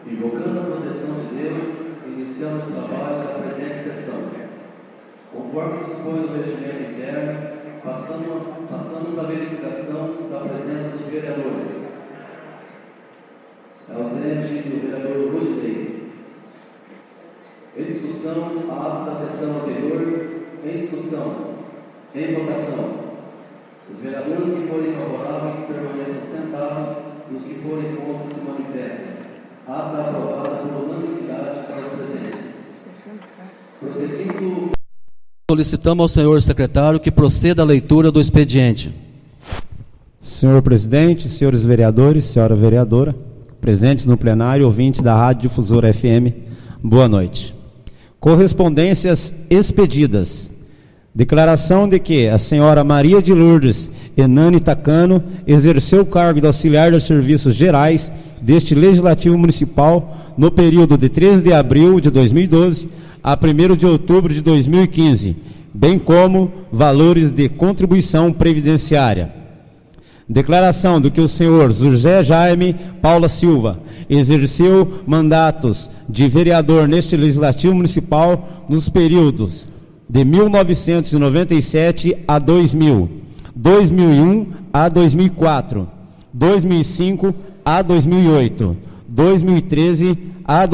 Invocando a proteção de Deus, iniciamos o trabalho da presente sessão. Conforme dispõe o regimento interno, passamos à verificação da presença dos vereadores. Ausente do vereador Rudney. Em discussão, a ata da sessão anterior. Em discussão. Em votação. Os vereadores que forem favoráveis permaneçam sentados e os que forem contra se manifestem. Ata aprovada por unanimidade para os presentes. Prosseguindo. Solicitamos ao senhor secretário que proceda à leitura do expediente. Senhor presidente, senhores vereadores, senhora vereadora, presentes no plenário, ouvintes da Rádio Difusora FM, boa noite. Correspondências expedidas. Declaração de que a senhora Maria de Lourdes Enani Tacano exerceu o cargo de auxiliar dos serviços gerais deste Legislativo Municipal no período de 13 de abril de 2012 a 1º de outubro de 2015, bem como valores de contribuição previdenciária. Declaração do que o senhor José Jaime Paula Silva exerceu mandatos de vereador neste Legislativo Municipal nos períodos de 1997 a 2000, 2001 a 2004, 2005 a 2008, 2013 a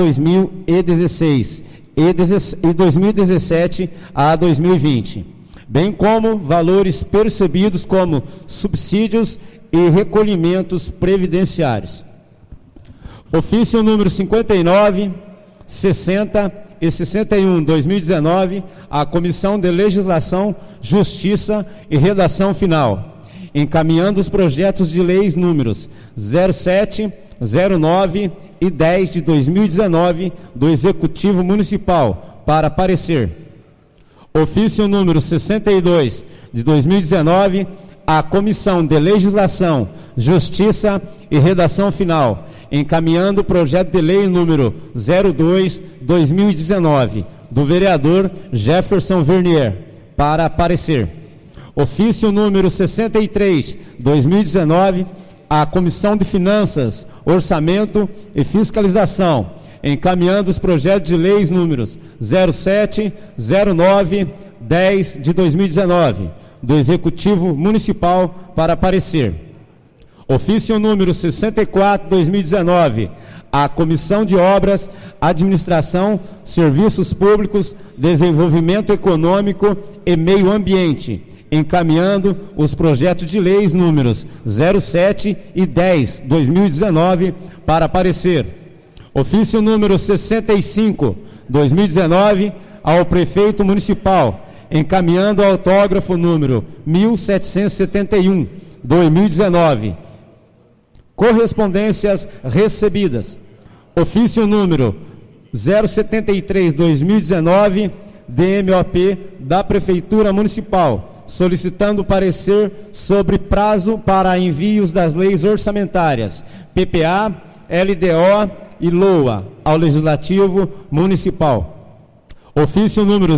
2016 e 2017 a 2020, bem como valores percebidos como subsídios e recolhimentos previdenciários. Ofício número 59, 60 e 61, 2019, à Comissão de Legislação, Justiça e Redação Final, encaminhando os projetos de leis números 07, 09 e 10 de 2019 do Executivo Municipal para parecer. Ofício número 62 de 2019, à Comissão de Legislação, Justiça e Redação Final, encaminhando o projeto de lei número 02/2019 do vereador Jefferson Vernier para parecer. Ofício número 63/2019, à Comissão de Finanças, Orçamento e Fiscalização, encaminhando os projetos de leis números 07, 09, 10 de 2019 do Executivo Municipal para parecer. Ofício número 64/2019, à Comissão de Obras, Administração, Serviços Públicos, Desenvolvimento Econômico e Meio Ambiente, encaminhando os projetos de leis números 07 e 10, 2019, para parecer. Ofício número 65/2019, ao Prefeito Municipal, encaminhando o autógrafo número 1771, 2019. Correspondências recebidas. Ofício número 073/2019, DMOP da Prefeitura Municipal, solicitando parecer sobre prazo para envios das leis orçamentárias, PPA, LDO e LOA, ao Legislativo Municipal. Ofício número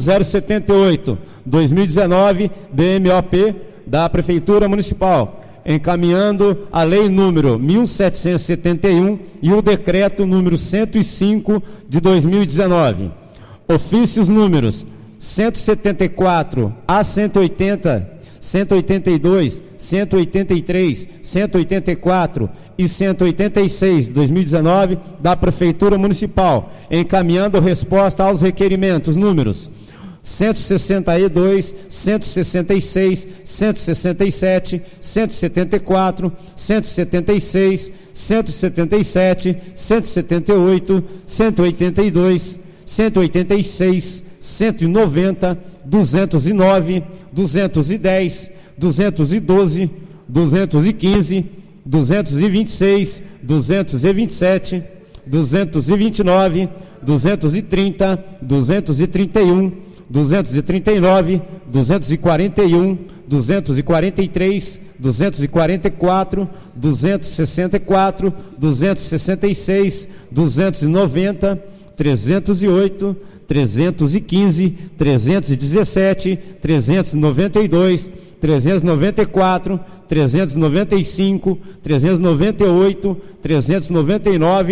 078/2019, DMOP da Prefeitura Municipal, encaminhando a lei número 1771 e o decreto número 105 de 2019. Ofícios números 174 a 180, 182, 183, 184 e 186 de 2019 da Prefeitura Municipal, encaminhando resposta aos requerimentos números 162, 166, 167, 174, 176, 177, 178, 182, 186, 190, 209, 210, 212, 215, 226, 227, 229, 230, 231, 239, 241, 243, 244, 264, 266, 290, 308, 315, 317, 392, 394, 395, 398, 399,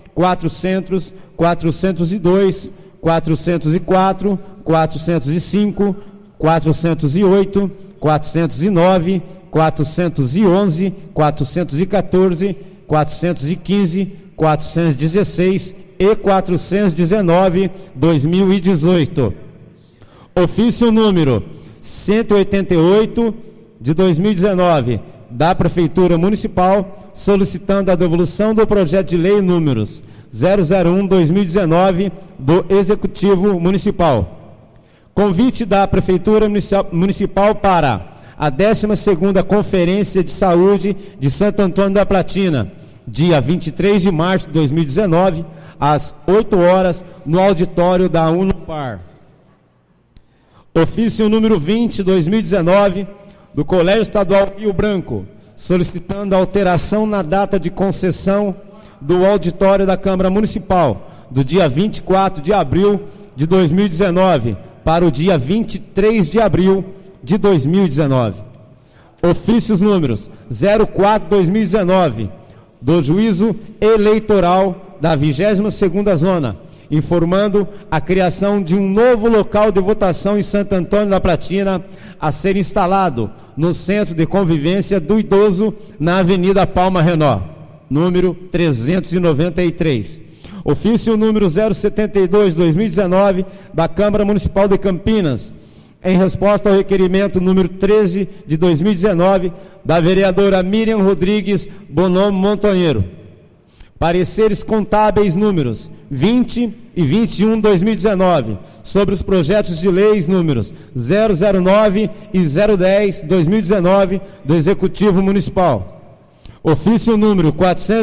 400, 402, 404, 405, 408, 409, 411, 414, 415, 416 e 419, 2018. Ofício número 188 de 2019 da Prefeitura Municipal, solicitando a devolução do projeto de lei números 001/2019 do Executivo Municipal. Convite da Prefeitura Municipal para a 12ª Conferência de Saúde de Santo Antônio da Platina, dia 23 de março de 2019, às 8 horas, no auditório da Unopar. Ofício número 20/2019 do Colégio Estadual Rio Branco, solicitando a alteração na data de concessão do auditório da Câmara Municipal, do dia 24 de abril de 2019 para o dia 23 de abril de 2019. Ofícios números 04/2019 do Juízo Eleitoral da 22ª Zona, informando a criação de um novo local de votação em Santo Antônio da Platina a ser instalado no Centro de Convivência do Idoso, na Avenida Palma Renó, número 393. Ofício número 072/2019 da Câmara Municipal de Campinas, em resposta ao requerimento número 13 de 2019 da vereadora Miriam Rodrigues Bonomo Montanheiro. Pareceres contábeis números 20 e 21/2019 sobre os projetos de leis números 009 e 010/2019 do Executivo Municipal. Ofício número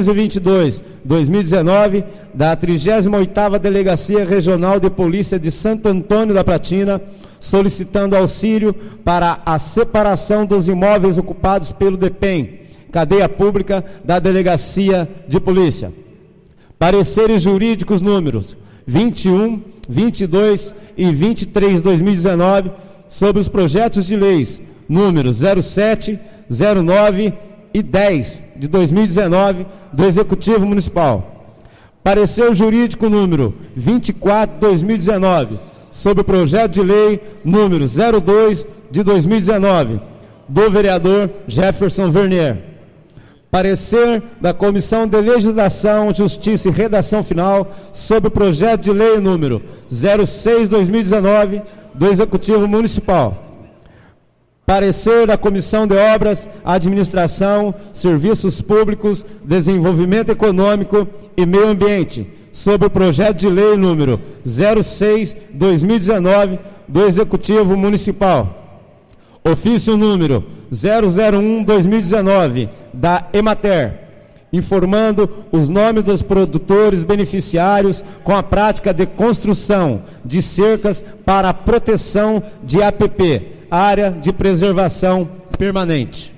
422/2019 da 38ª Delegacia Regional de Polícia de Santo Antônio da Platina, solicitando auxílio para a separação dos imóveis ocupados pelo DEPEN, Cadeia Pública da Delegacia de Polícia. Pareceres jurídicos números 21, 22 e 23/2019 sobre os projetos de leis números 07, 09 e 10 de 2019 do Executivo Municipal. Parecer jurídico número 24/2019 sobre o projeto de lei número 02 de 2019 do vereador Jefferson Vernier. Parecer da Comissão de Legislação, Justiça e Redação Final sobre o projeto de lei número 06/2019 do Executivo Municipal. Parecer da Comissão de Obras, Administração, Serviços Públicos, Desenvolvimento Econômico e Meio Ambiente sobre o projeto de lei número 06/2019 do Executivo Municipal. Ofício número 001/2019 da Emater, informando os nomes dos produtores beneficiários com a prática de construção de cercas para a proteção de APP, Área de Preservação Permanente.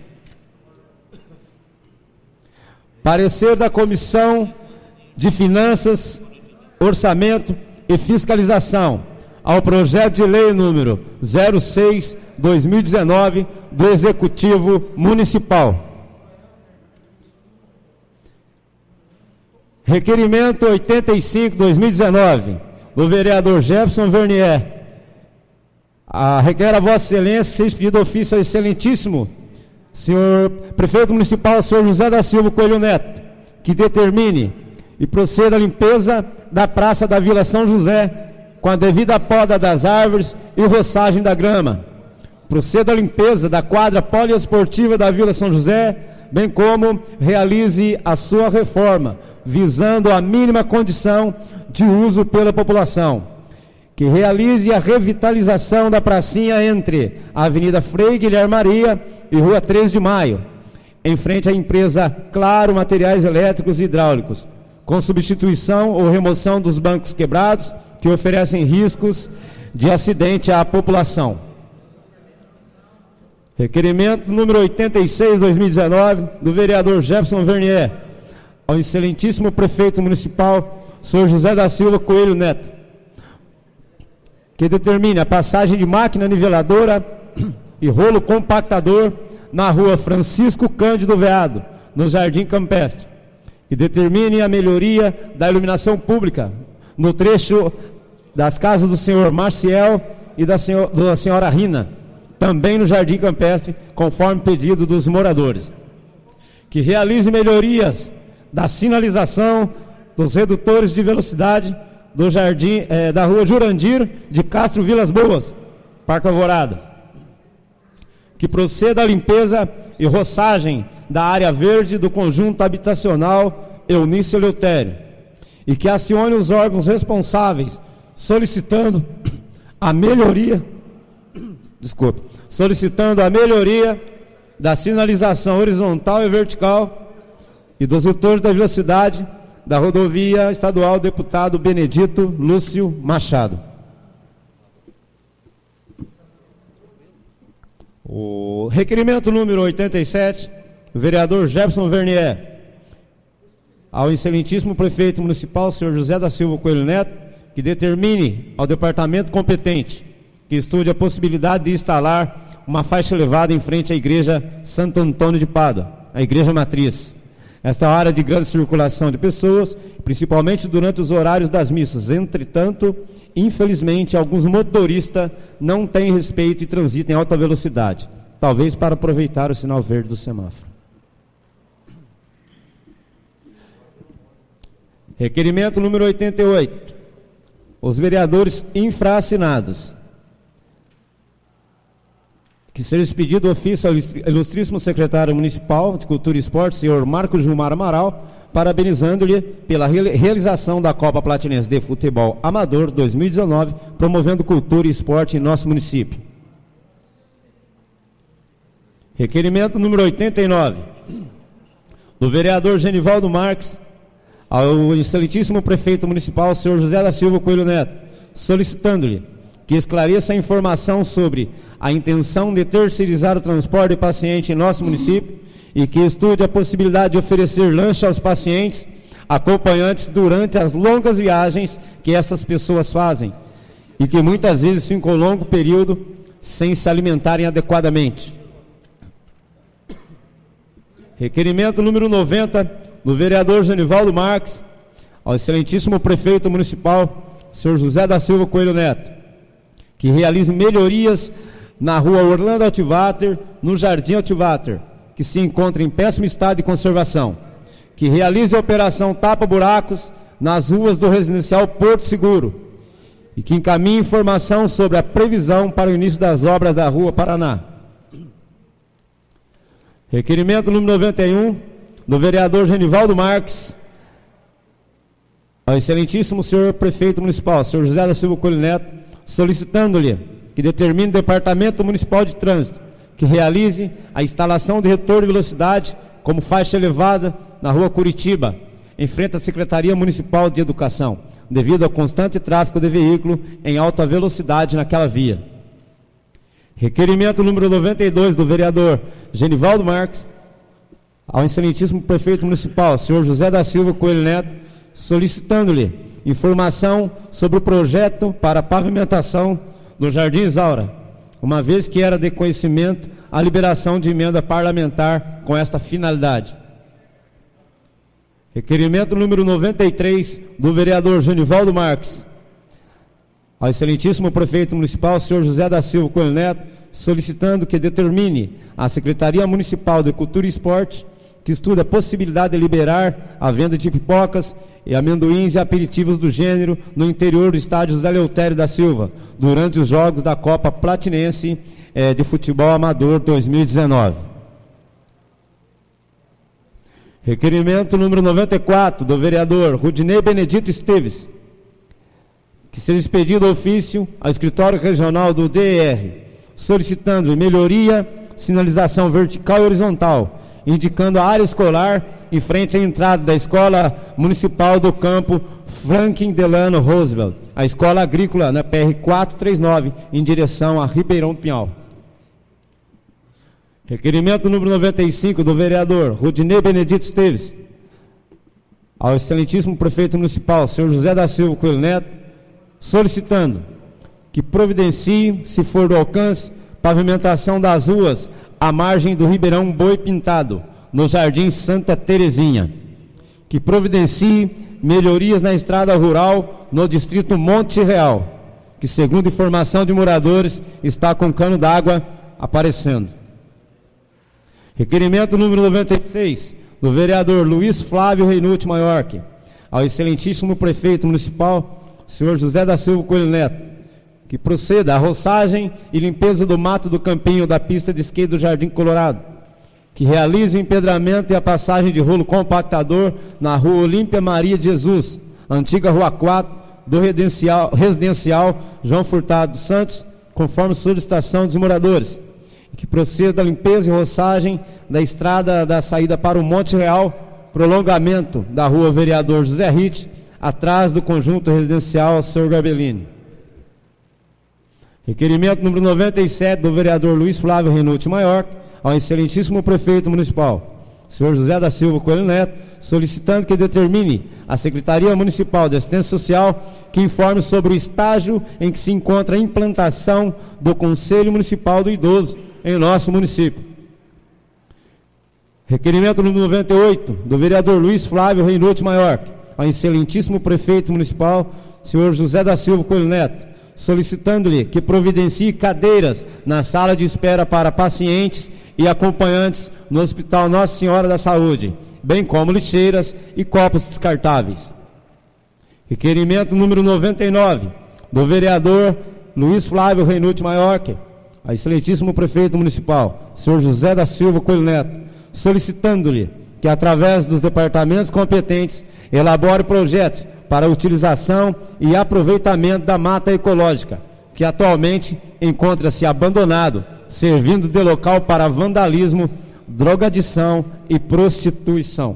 Parecer da Comissão de Finanças, Orçamento e Fiscalização ao projeto de lei número 06/2019 do Executivo Municipal. Requerimento 85/2019 do vereador Jefferson Vernier. Requer a Vossa Excelência, seja pedido ofício ao excelentíssimo senhor Prefeito Municipal, senhor José da Silva Coelho Neto, que determine e proceda a limpeza da Praça da Vila São José, com a devida poda das árvores e roçagem da grama. Proceda a limpeza da quadra poliesportiva da Vila São José, bem como realize a sua reforma, visando a mínima condição de uso pela população. Que realize a revitalização da pracinha entre a Avenida Frei Guilherme Maria e Rua 13 de Maio, em frente à empresa Claro Materiais Elétricos e Hidráulicos, com substituição ou remoção dos bancos quebrados que oferecem riscos de acidente à população. Requerimento número 86/2019 do vereador Jefferson Vernier ao excelentíssimo Prefeito Municipal, senhor José da Silva Coelho Neto, que determine a passagem de máquina niveladora e rolo compactador na rua Francisco Cândido Veado, no Jardim Campestre. que determine a melhoria da iluminação pública no trecho das casas do senhor Marciel e da senhora Rina, também no Jardim Campestre, conforme pedido dos moradores. Que realize melhorias da sinalização dos redutores de velocidade do jardim, da rua Jurandir de Castro Vilas Boas, Parque Alvorada. Que proceda a limpeza e roçagem da área verde do conjunto habitacional Eunício Eleutério. E que acione os órgãos responsáveis solicitando a melhoria da sinalização horizontal e vertical e dos redutores da velocidade da rodovia estadual deputado Benedito Lúcio Machado. O requerimento número 87, o vereador Jefferson Vernier, ao excelentíssimo prefeito municipal, senhor José da Silva Coelho Neto, que determine ao departamento competente que estude a possibilidade de instalar uma faixa elevada em frente à igreja Santo Antônio de Pádua, a igreja matriz. Esta área de grande circulação de pessoas, principalmente durante os horários das missas. Entretanto, infelizmente, alguns motoristas não têm respeito e transitam em alta velocidade, talvez para aproveitar o sinal verde do semáforo. Requerimento número 88. Os vereadores infraassinados. Que seja expedido ofício ao ilustríssimo secretário municipal de Cultura e Esporte, senhor Marcos Gilmar Amaral, parabenizando-lhe pela realização da Copa Platinense de Futebol Amador 2019, promovendo cultura e esporte em nosso município. Requerimento número 89, do vereador Genivaldo Marques, ao excelentíssimo prefeito municipal, senhor José da Silva Coelho Neto, solicitando-lhe que esclareça a informação sobre a intenção de terceirizar o transporte de paciente em nosso município e que estude a possibilidade de oferecer lanche aos pacientes acompanhantes durante as longas viagens que essas pessoas fazem e que muitas vezes ficam um longo período sem se alimentarem adequadamente. Requerimento número 90, do vereador Genivaldo Marques, ao excelentíssimo prefeito municipal, senhor José da Silva Coelho Neto, que realize melhorias na rua Orlando Altivater, no Jardim Altivater, que se encontra em péssimo estado de conservação. Que realize a operação tapa-buracos nas ruas do residencial Porto Seguro. E que encaminhe informação sobre a previsão para o início das obras da rua Paraná. Requerimento número 91, do vereador Genivaldo Marques, ao excelentíssimo senhor prefeito municipal, senhor José da Silva Coelho Neto, solicitando-lhe que determine o Departamento Municipal de Trânsito que realize a instalação de retorno de velocidade como faixa elevada na rua Curitiba, em frente à Secretaria Municipal de Educação, devido ao constante tráfego de veículo em alta velocidade naquela via. Requerimento número 92, do vereador Genivaldo Marques, ao excelentíssimo prefeito municipal, senhor José da Silva Coelho Neto, solicitando-lhe informação sobre o projeto para a pavimentação do Jardim Isaura, uma vez que era de conhecimento a liberação de emenda parlamentar com esta finalidade. Requerimento número 93, do vereador Genivaldo Marques, ao excelentíssimo prefeito municipal, senhor José da Silva Coelho Neto, solicitando que determine a Secretaria Municipal de Cultura e Esporte que estude a possibilidade de liberar a venda de pipocas e amendoins e aperitivos do gênero no interior do estádio José Eleutério da Silva, durante os jogos da Copa Platinense de Futebol Amador 2019. Requerimento número 94, do vereador Rudinei Benedito Esteves, que seja expedido ofício ao escritório regional do DER, solicitando melhoria, sinalização vertical e horizontal, indicando a área escolar em frente à entrada da Escola Municipal do Campo Franklin Delano Roosevelt, a Escola Agrícola na PR 439, em direção a Ribeirão Pinhal. Requerimento número 95, do vereador Rudinei Benedito Esteves, ao excelentíssimo prefeito municipal, senhor José da Silva Coelho Neto, solicitando que providencie, se for do alcance, pavimentação das ruas à margem do Ribeirão Boi Pintado, no Jardim Santa Terezinha, que providencie melhorias na estrada rural no distrito Monte Real, que, segundo informação de moradores, está com cano d'água aparecendo. Requerimento número 96, do vereador Luiz Flávio Reinucci Maiorque, ao excelentíssimo prefeito municipal, senhor José da Silva Coelho Neto, que proceda à roçagem e limpeza do mato do campinho da pista de skate do Jardim Colorado, que realize o empedramento e a passagem de rolo compactador na rua Olímpia Maria de Jesus, antiga rua 4, do residencial João Furtado dos Santos, conforme solicitação dos moradores, e que proceda da limpeza e roçagem da estrada da saída para o Monte Real, prolongamento da rua Vereador José Ritt, atrás do conjunto residencial Sr. Garbellini. Requerimento número 97, do vereador Luiz Flávio Reinucci Maiorque, ao excelentíssimo prefeito municipal, senhor José da Silva Coelho Neto, solicitando que determine a Secretaria Municipal de Assistência Social que informe sobre o estágio em que se encontra a implantação do Conselho Municipal do Idoso em nosso município. Requerimento número 98, do vereador Luiz Flávio Reinucci Maiorque, ao excelentíssimo prefeito municipal, senhor José da Silva Coelho Neto, solicitando-lhe que providencie cadeiras na sala de espera para pacientes e acompanhantes no Hospital Nossa Senhora da Saúde, bem como lixeiras e copos descartáveis. Requerimento número 99, do vereador Luiz Flávio Reinucci Maiorque, ao excelentíssimo prefeito municipal, senhor José da Silva Coelho Neto, solicitando-lhe que, através dos departamentos competentes, elabore projetos para a utilização e aproveitamento da mata ecológica, que atualmente encontra-se abandonado, servindo de local para vandalismo, drogadição e prostituição.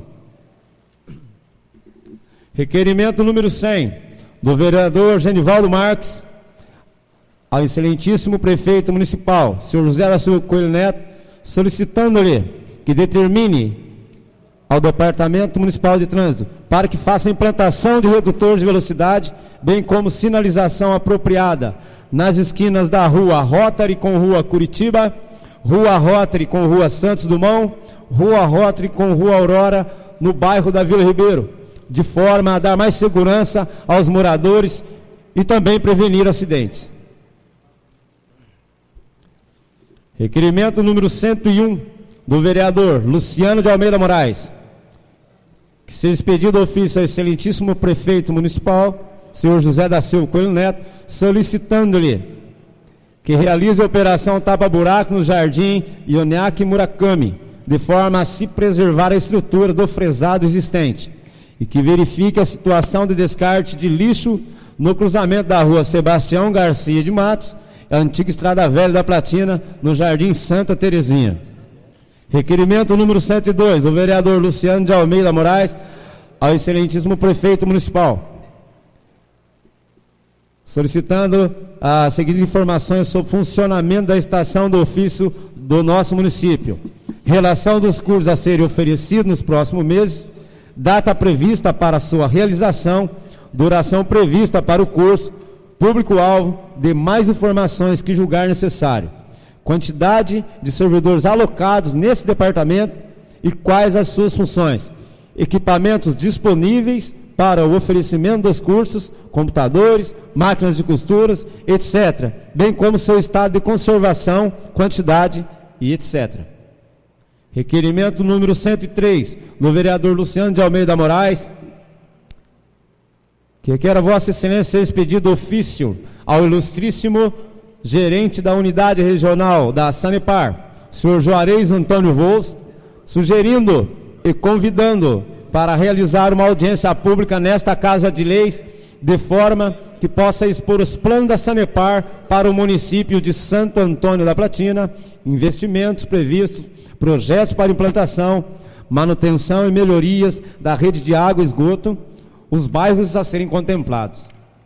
Requerimento número 100, do vereador Genivaldo Marques, ao excelentíssimo prefeito municipal, senhor José da Silva Coelho Neto, solicitando-lhe que determine ao Departamento Municipal de Trânsito para que faça a implantação de redutores de velocidade, bem como sinalização apropriada nas esquinas da rua Rotary com rua Curitiba, rua Rotary com rua Santos Dumont, rua Rotary com rua Aurora, no bairro da Vila Ribeiro, de forma a dar mais segurança aos moradores e também prevenir acidentes. Requerimento número 101, do vereador Luciano de Almeida Moraes, que seja expedido ofício ao excelentíssimo prefeito municipal, senhor José da Silva Coelho Neto, solicitando-lhe que realize a operação tapa-buraco no jardim Ioniaki Murakami, de forma a se preservar a estrutura do fresado existente, e que verifique a situação de descarte de lixo no cruzamento da rua Sebastião Garcia de Matos, a antiga Estrada Velha da Platina, no Jardim Santa Terezinha. Requerimento número 102, do vereador Luciano de Almeida Moraes, ao excelentíssimo prefeito municipal, solicitando as seguintes informações sobre o funcionamento da estação do ofício do nosso município: relação dos cursos a serem oferecidos nos próximos meses, data prevista para sua realização, duração prevista para o curso, público-alvo, demais informações que julgar necessário, quantidade de servidores alocados nesse departamento e quais as suas funções, equipamentos disponíveis para o oferecimento dos cursos, computadores, máquinas de costuras, etc., bem como seu estado de conservação, quantidade e etc. Requerimento número 103, do vereador Luciano de Almeida Moraes, que quer a Vossa Excelência ser expedido ofício ao ilustríssimo gerente da unidade regional da Sanepar, senhor Juarez Antônio Vols, sugerindo e convidando para realizar uma audiência pública nesta Casa de Leis, de forma que possa expor os planos da Sanepar para o município de Santo Antônio da Platina, investimentos previstos, projetos para implantação, manutenção e melhorias da rede de água e esgoto, os bairros a serem contemplados.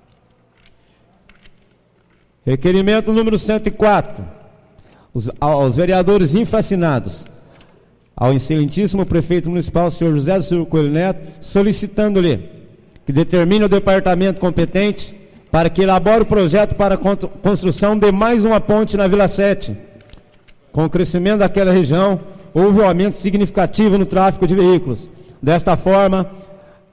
Requerimento número 104, aos vereadores infracinados, ao excelentíssimo prefeito municipal, senhor José da Silva Coelho Neto, solicitando-lhe que determine o departamento competente para que elabore o projeto para a construção de mais uma ponte na Vila 7. Com o crescimento daquela região, houve um aumento significativo no tráfego de veículos. Desta forma,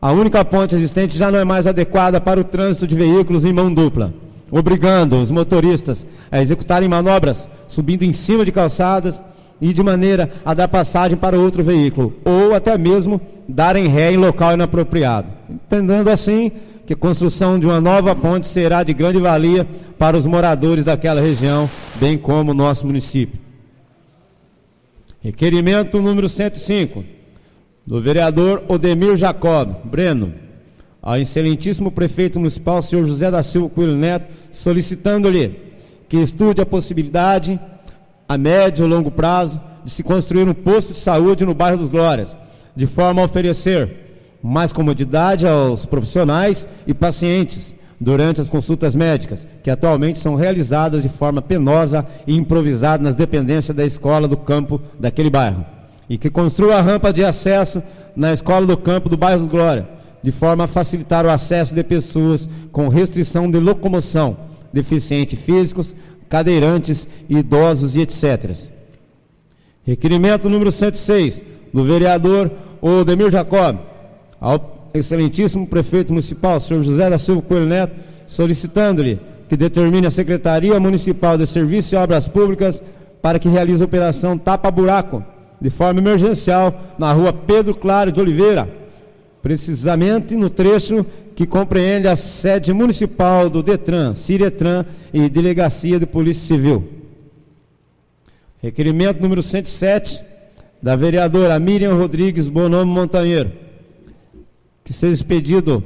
a única ponte existente já não é mais adequada para o trânsito de veículos em mão dupla, obrigando os motoristas a executarem manobras subindo em cima de calçadas e de maneira a dar passagem para outro veículo, ou até mesmo darem ré em local inapropriado. Entendendo assim que a construção de uma nova ponte será de grande valia para os moradores daquela região, bem como o nosso município. Requerimento número 105, do vereador Odemir Jacob Breno, ao excelentíssimo prefeito municipal, senhor José da Silva Coelho Neto, solicitando-lhe que estude a possibilidade, a médio e longo prazo, de se construir um posto de saúde no bairro dos Glórias, de forma a oferecer mais comodidade aos profissionais e pacientes durante as consultas médicas, que atualmente são realizadas de forma penosa e improvisada nas dependências da escola do campo daquele bairro, e que construa a rampa de acesso na escola do campo do bairro dos Glória, de forma a facilitar o acesso de pessoas com restrição de locomoção, deficientes físicos, cadeirantes, idosos e etc. Requerimento número 106, do vereador Odemir Jacob, ao excelentíssimo prefeito municipal, senhor José da Silva Coelho Neto, solicitando-lhe que determine a Secretaria Municipal de Serviços e Obras Públicas para que realize a operação tapa-buraco de forma emergencial na rua Pedro Claro de Oliveira, precisamente no trecho que compreende a sede municipal do DETRAN, CIRETRAN e Delegacia de Polícia Civil. Requerimento número 107, da vereadora Miriam Rodrigues Bonomo Montanheiro, que seja expedido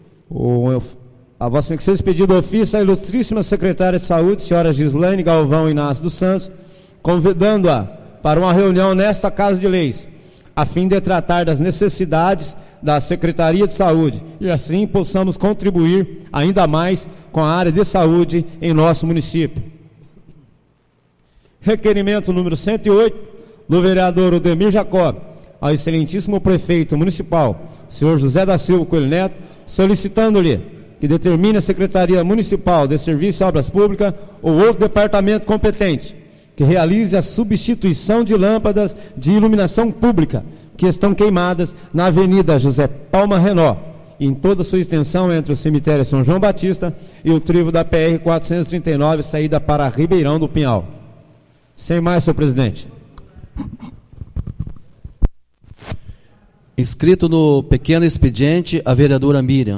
ofício à ilustríssima secretária de Saúde, senhora Gislaine Galvão Inácio dos Santos, convidando-a para uma reunião nesta Casa de Leis, a fim de tratar das necessidades da Secretaria de Saúde e assim possamos contribuir ainda mais com a área de saúde em nosso município. Requerimento número 108, do vereador Odemir Jacob, ao excelentíssimo prefeito municipal, senhor José da Silva Coelho Neto, solicitando-lhe que determine a Secretaria Municipal de Serviços e Obras Públicas ou outro departamento competente que realize a substituição de lâmpadas de iluminação pública que estão queimadas na Avenida José Palma Renó, em toda a sua extensão entre o cemitério São João Batista e o trevo da PR 439, saída para Ribeirão do Pinhal. Sem mais, senhor presidente. Inscrito no pequeno expediente, a vereadora Miriam.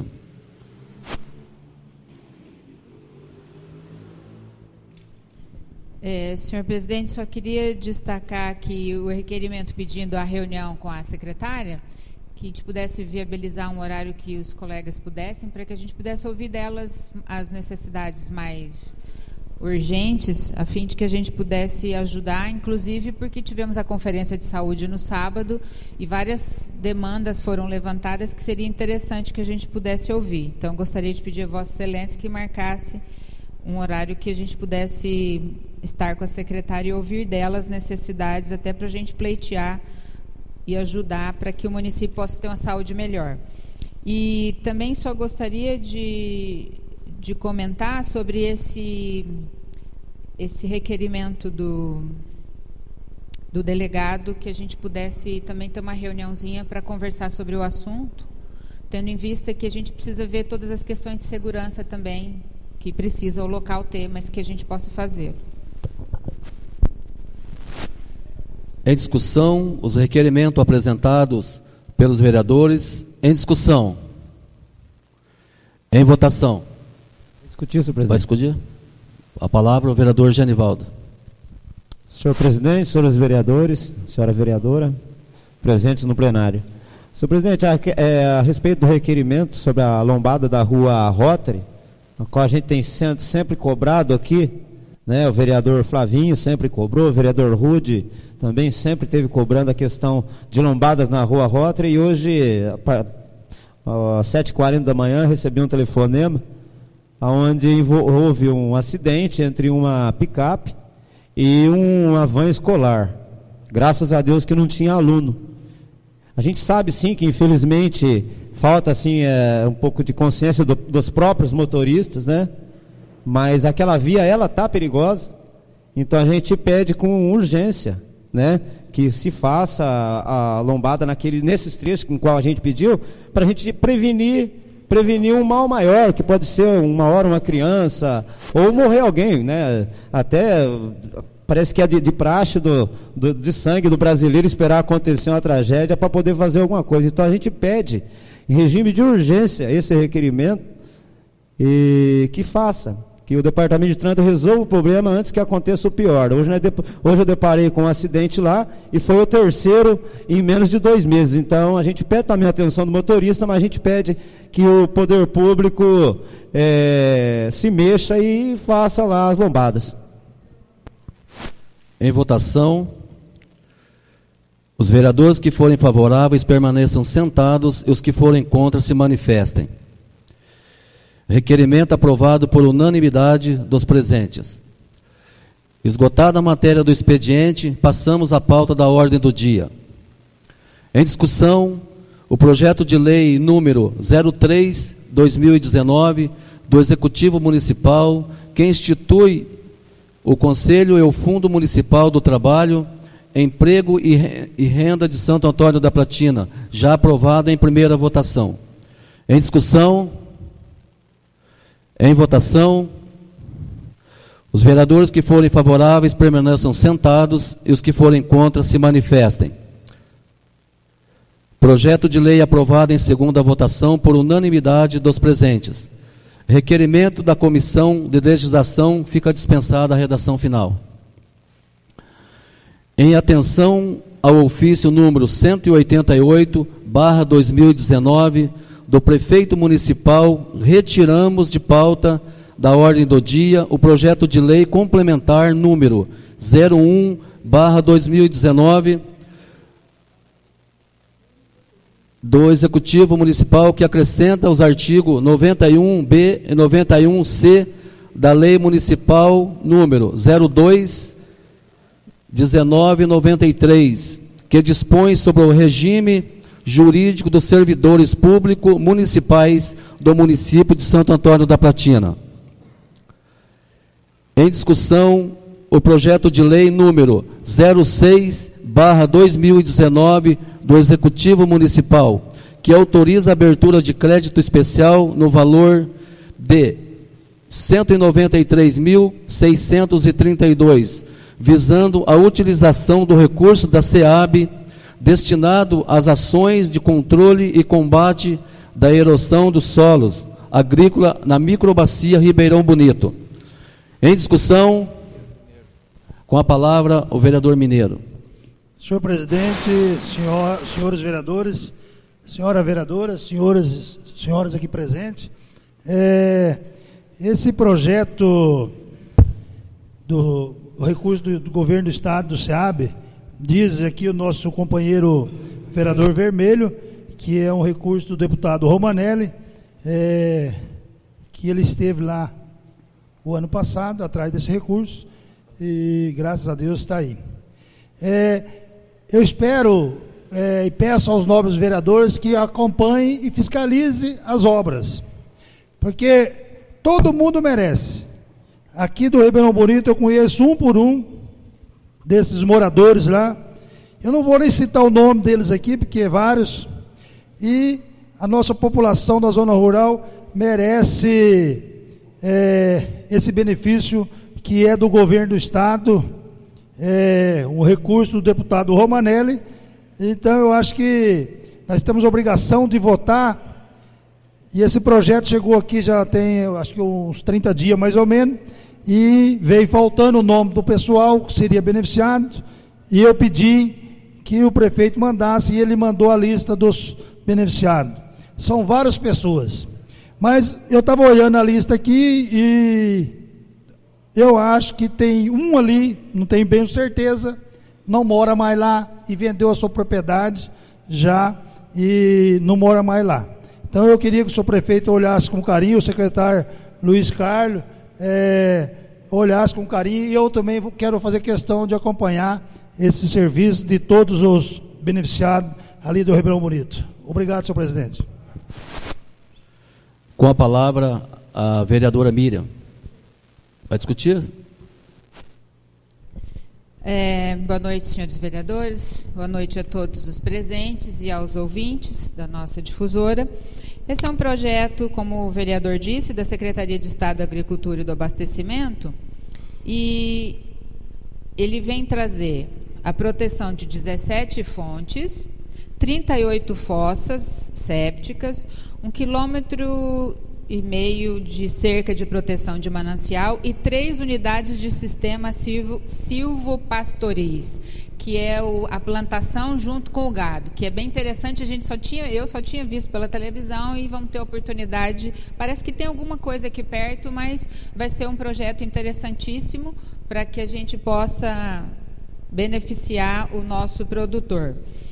Senhor presidente, só queria destacar que o requerimento pedindo a reunião com a secretária, que a gente pudesse viabilizar um horário que os colegas pudessem, para que a gente pudesse ouvir delas as necessidades mais urgentes, a fim de que a gente pudesse ajudar, inclusive porque tivemos a conferência de saúde no sábado e várias demandas foram levantadas que seria interessante que a gente pudesse ouvir. Então, gostaria de pedir a Vossa Excelência que marcasse um horário que a gente pudesse estar com a secretária e ouvir delas necessidades, até para a gente pleitear e ajudar para que o município possa ter uma saúde melhor. E também só gostaria de comentar sobre esse requerimento do delegado, que a gente pudesse também ter uma reuniãozinha para conversar sobre o assunto, tendo em vista que a gente precisa ver todas as questões de segurança também, que precisa o local ter, mas que a gente possa fazer. Em discussão, os requerimentos apresentados pelos vereadores. Em discussão. Em votação. Discutir, senhor presidente. Vai discutir? A palavra, o vereador Genivaldo. Senhor presidente, senhores vereadores, senhora vereadora, presentes no plenário. Senhor presidente, a respeito do requerimento sobre a lombada da rua Rotary, a qual a gente tem sempre cobrado aqui, né, o vereador Flavinho sempre cobrou, o vereador Rude também sempre teve cobrando a questão de lombadas na rua Rotary, e hoje, às 7h40 da manhã, recebi um telefonema onde houve um acidente entre uma picape e uma van escolar. Graças a Deus que não tinha aluno. A gente sabe sim que infelizmente falta assim um pouco de consciência dos próprios motoristas, né? Mas aquela via ela tá perigosa. Então a gente pede com urgência, né, que se faça a lombada nesses trechos em qual a gente pediu, para a gente prevenir um mal maior, que pode ser uma hora uma criança, ou morrer alguém, né? Até parece que é de praxe de sangue do brasileiro esperar acontecer uma tragédia para poder fazer alguma coisa. Então a gente pede, em regime de urgência, esse requerimento, e que faça, que o Departamento de Trânsito resolva o problema antes que aconteça o pior. Hoje eu deparei com um acidente lá, e foi o terceiro em menos de 2 meses. Então a gente pede também a atenção do motorista, mas a gente pede que o poder público se mexa e faça lá as lombadas. Em votação, os vereadores que forem favoráveis permaneçam sentados e os que forem contra se manifestem. Requerimento aprovado por unanimidade dos presentes. Esgotada a matéria do expediente, passamos à pauta da ordem do dia. Em discussão, o projeto de lei número 03/2019 do Executivo Municipal, que institui o Conselho e o Fundo Municipal do Trabalho, Emprego e Renda de Santo Antônio da Platina, já aprovado em primeira votação. Em discussão, em votação, os vereadores que forem favoráveis permaneçam sentados e os que forem contra se manifestem. Projeto de lei aprovado em segunda votação por unanimidade dos presentes. Requerimento da Comissão de Legislação, fica dispensada a redação final. Em atenção ao ofício número 188/2019 do Prefeito Municipal, retiramos de pauta da ordem do dia o projeto de lei complementar número 01/2019 do Executivo Municipal, que acrescenta os artigos 91b e 91c da Lei Municipal número 02/1993, que dispõe sobre o regime jurídico dos servidores públicos municipais do município de Santo Antônio da Platina. Em discussão, o projeto de lei número 06/2019 do Executivo Municipal, que autoriza a abertura de crédito especial no valor de R$ 193.632, visando a utilização do recurso da SEAB destinado às ações de controle e combate da erosão dos solos agrícola na microbacia Ribeirão Bonito. Em discussão, com a palavra o vereador Mineiro. Senhor presidente, senhores vereadores, senhora vereadora, senhoras aqui presentes, esse projeto do recurso do governo do estado, do SEAB, diz aqui o nosso companheiro vereador Vermelho, que é um recurso do deputado Romanelli, que ele esteve lá o ano passado, atrás desse recurso, e graças a Deus está aí. Eu espero e peço aos nobres vereadores que acompanhem e fiscalizem as obras, porque todo mundo merece. Aqui do Ribeirão Bonito eu conheço um por um desses moradores lá. Eu não vou nem citar o nome deles aqui, porque é vários. E a nossa população da zona rural merece esse benefício que é do governo do estado, um recurso do deputado Romanelli. Então eu acho que nós temos a obrigação de votar, e esse projeto chegou aqui já tem, acho que uns 30 dias mais ou menos, e veio faltando o nome do pessoal que seria beneficiado, e eu pedi que o prefeito mandasse, e ele mandou a lista dos beneficiados. São várias pessoas, mas eu estava olhando a lista aqui, e eu acho que tem um ali, não tenho bem certeza, não mora mais lá e vendeu a sua propriedade já e não mora mais lá. Então eu queria que o senhor prefeito olhasse com carinho, o secretário Luiz Carlos olhasse com carinho, e eu também quero fazer questão de acompanhar esse serviço de todos os beneficiados ali do Ribeirão Bonito. Obrigado, senhor presidente. Com a palavra a vereadora Miriam. Vai discutir? Boa noite, senhores vereadores. Boa noite a todos os presentes e aos ouvintes da nossa difusora. Esse é um projeto, como o vereador disse, da Secretaria de Estado da Agricultura e do Abastecimento, e ele vem trazer a proteção de 17 fontes, 38 fossas sépticas, 1,5 quilômetro de cerca de proteção de manancial e 3 unidades de sistema silvopastoris, que é a plantação junto com o gado, que é bem interessante. Eu só tinha visto pela televisão e vamos ter oportunidade. Parece que tem alguma coisa aqui perto, mas vai ser um projeto interessantíssimo para que a gente possa beneficiar o nosso produtor.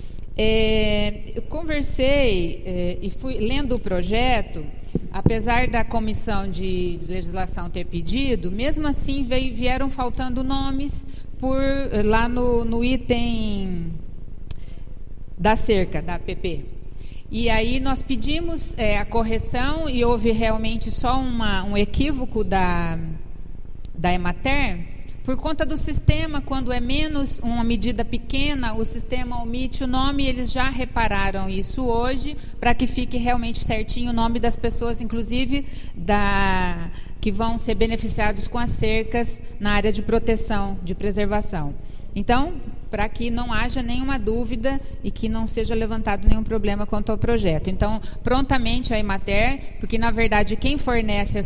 Eu conversei e fui lendo o projeto. Apesar da comissão de legislação ter pedido, mesmo assim vieram faltando nomes lá no item da cerca, da APP. E aí nós pedimos a correção e houve realmente só um equívoco da Emater. Por conta do sistema, quando é menos uma medida pequena, o sistema omite o nome, e eles já repararam isso hoje, para que fique realmente certinho o nome das pessoas, inclusive que vão ser beneficiados com as cercas na área de proteção, de preservação. Então, para que não haja nenhuma dúvida e que não seja levantado nenhum problema quanto ao projeto. Então, prontamente a Emater, porque na verdade quem forneceu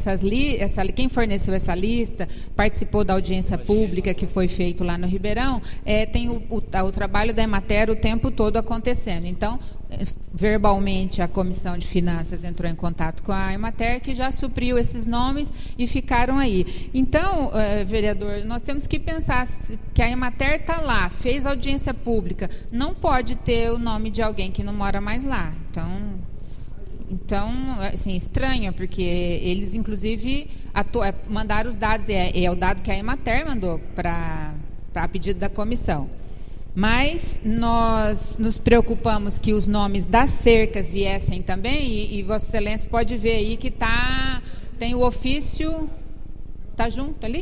essa lista, participou da audiência pública que foi feito lá no Ribeirão, tem o trabalho da Emater o tempo todo acontecendo. Então, verbalmente a Comissão de Finanças entrou em contato com a Emater, que já supriu esses nomes e ficaram aí. Então, vereador, nós temos que pensar que a Emater está lá, fez audiência pública, não pode ter o nome de alguém que não mora mais lá. Então, assim, estranho, porque eles, inclusive, mandaram os dados, é o dado que a Emater mandou para pedido da comissão. Mas nós nos preocupamos que os nomes das cercas viessem também, e Vossa Excelência pode ver aí que tem o ofício, está junto ali?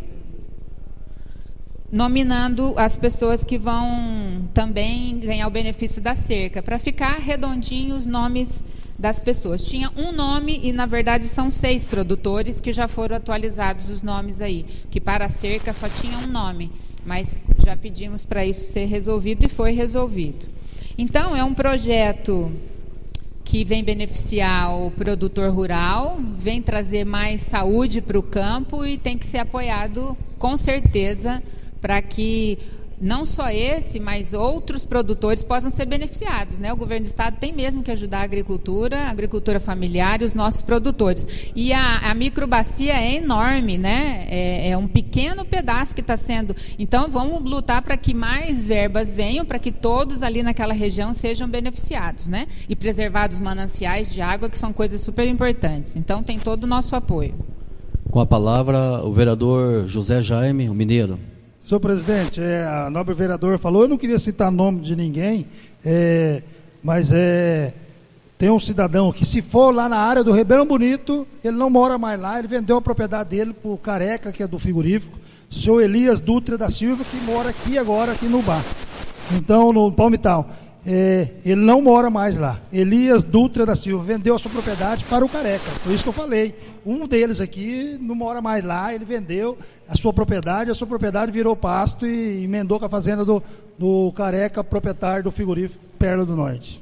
Nominando as pessoas que vão também ganhar o benefício da cerca, para ficar redondinho os nomes das pessoas. Tinha um nome e, na verdade, são 6 produtores que já foram atualizados os nomes aí, que para a cerca só tinha um nome, mas já pedimos para isso ser resolvido e foi resolvido. Então, é um projeto que vem beneficiar o produtor rural, vem trazer mais saúde para o campo e tem que ser apoiado, com certeza, para que não só esse, mas outros produtores possam ser beneficiados, né? O governo do estado tem mesmo que ajudar a agricultura familiar e os nossos produtores. E a microbacia é enorme, né? É um pequeno pedaço que está sendo. Então, vamos lutar para que mais verbas venham, para que todos ali naquela região sejam beneficiados, né? E preservados mananciais de água, que são coisas super importantes. Então, tem todo o nosso apoio. Com a palavra, o vereador José Jaime, o mineiro. Senhor presidente, a nobre vereadora falou, eu não queria citar nome de ninguém, mas tem um cidadão que, se for lá na área do Ribeirão Bonito, ele não mora mais lá, ele vendeu a propriedade dele para o Careca, que é do frigorífico, o senhor Elias Dutra da Silva, que mora aqui agora, aqui no bar. Então, no Palmital. Ele não mora mais lá. Elias Dutra da Silva vendeu a sua propriedade para o Careca. Por isso que eu falei. Um deles aqui não mora mais lá, ele vendeu a sua propriedade virou pasto e emendou com a fazenda do Careca, proprietário do frigorífico Pérola do Norte.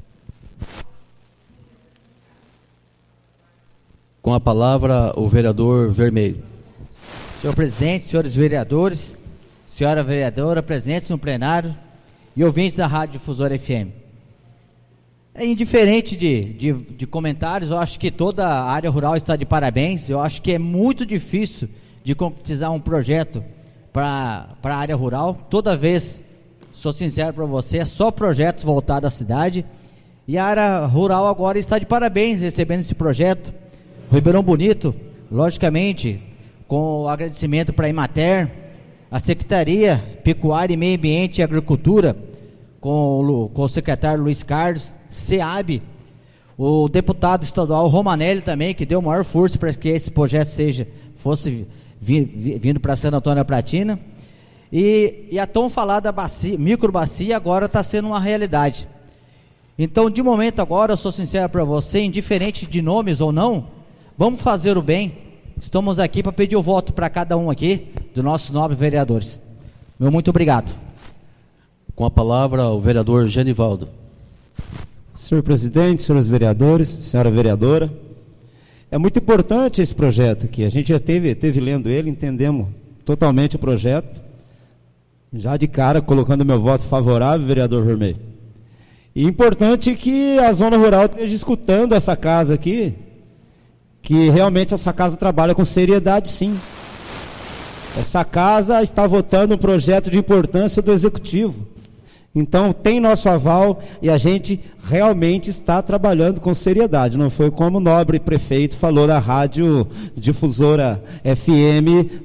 Com a palavra, o vereador Vermelho. Senhor presidente, senhores vereadores, senhora vereadora, presentes no plenário e ouvintes da Rádio Difusora FM. Indiferente de comentários, eu acho que toda a área rural está de parabéns. Eu acho que é muito difícil de concretizar um projeto para a área rural. Toda vez, sou sincero para você, é só projetos voltados à cidade. E a área rural agora está de parabéns recebendo esse projeto. Ribeirão Bonito, logicamente, com o agradecimento para a Emater, a Secretaria Pecuária e Meio Ambiente e Agricultura, com o secretário Luiz Carlos, SEAB, o deputado estadual Romanelli também, que deu maior força para que esse projeto fosse vindo para Santo Antônio da Platina, E a tão falada microbacia agora está sendo uma realidade. Então, de momento agora, eu sou sincero para você, indiferente de nomes ou não, vamos fazer o bem. Estamos aqui para pedir o voto para cada um aqui, dos nossos nobres vereadores. Meu muito obrigado. Com a palavra, o vereador Genivaldo. Senhor presidente, senhores vereadores, senhora vereadora, é muito importante esse projeto aqui. A gente já teve lendo ele, entendemos totalmente o projeto. Já de cara, colocando meu voto favorável, vereador Vermelho. E importante que a zona rural esteja escutando essa casa aqui, que realmente essa casa trabalha com seriedade, sim. Essa casa está votando um projeto de importância do executivo. Então tem nosso aval e a gente realmente está trabalhando com seriedade. Não foi como o nobre prefeito falou na rádio difusora FM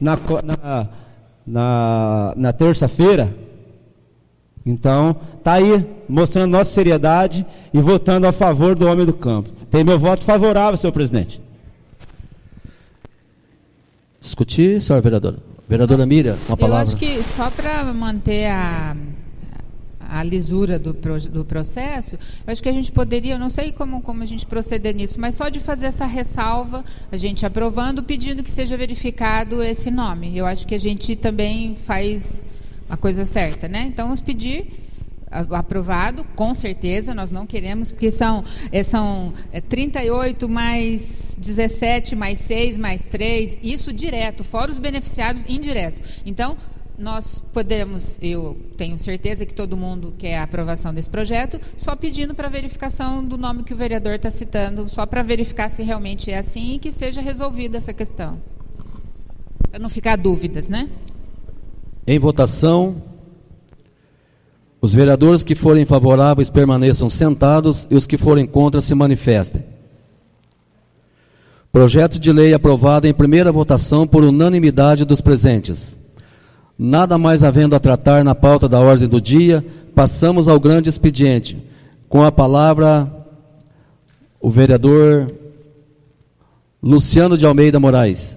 na terça-feira. Então, está aí, mostrando nossa seriedade e votando a favor do homem do campo. Tem meu voto favorável, senhor presidente. Discutir, senhora vereadora. Vereadora Miriam, com a palavra. Eu acho que só para manter a lisura do processo, eu acho que a gente poderia, eu não sei como a gente proceder nisso, mas só de fazer essa ressalva, a gente aprovando, pedindo que seja verificado esse nome. Eu acho que a gente também faz a coisa certa, né? Então, vamos pedir aprovado, com certeza, nós não queremos, porque são 38 mais 17, mais 6, mais 3, isso direto, fora os beneficiados indiretos. Então, nós podemos, eu tenho certeza que todo mundo quer a aprovação desse projeto, só pedindo para verificação do nome que o vereador está citando, só para verificar se realmente é assim e que seja resolvida essa questão. Para não ficar dúvidas, né? Em votação, os vereadores que forem favoráveis permaneçam sentados e os que forem contra se manifestem. Projeto de lei aprovado em primeira votação por unanimidade dos presentes. Nada mais havendo a tratar na pauta da ordem do dia, passamos ao grande expediente. Com a palavra, o vereador Luciano de Almeida Moraes.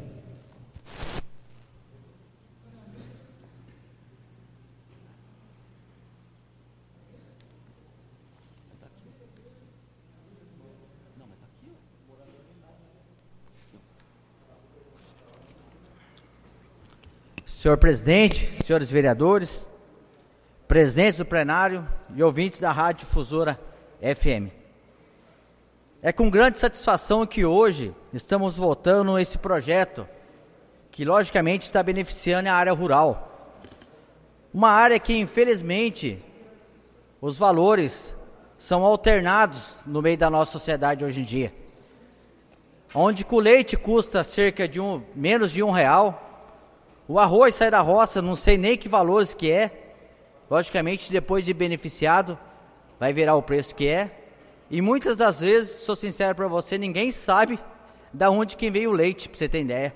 Senhor presidente, senhores vereadores, presentes do plenário e ouvintes da Rádio Difusora FM. É com grande satisfação que hoje estamos votando esse projeto que logicamente está beneficiando a área rural. Uma área que infelizmente os valores são alternados no meio da nossa sociedade hoje em dia. Onde o leite custa cerca de menos de R$1, o arroz sai da roça, não sei nem que valores que é. Logicamente, depois de beneficiado, vai virar o preço que é. E muitas das vezes, sou sincero para você, ninguém sabe da onde que veio o leite, para você ter ideia.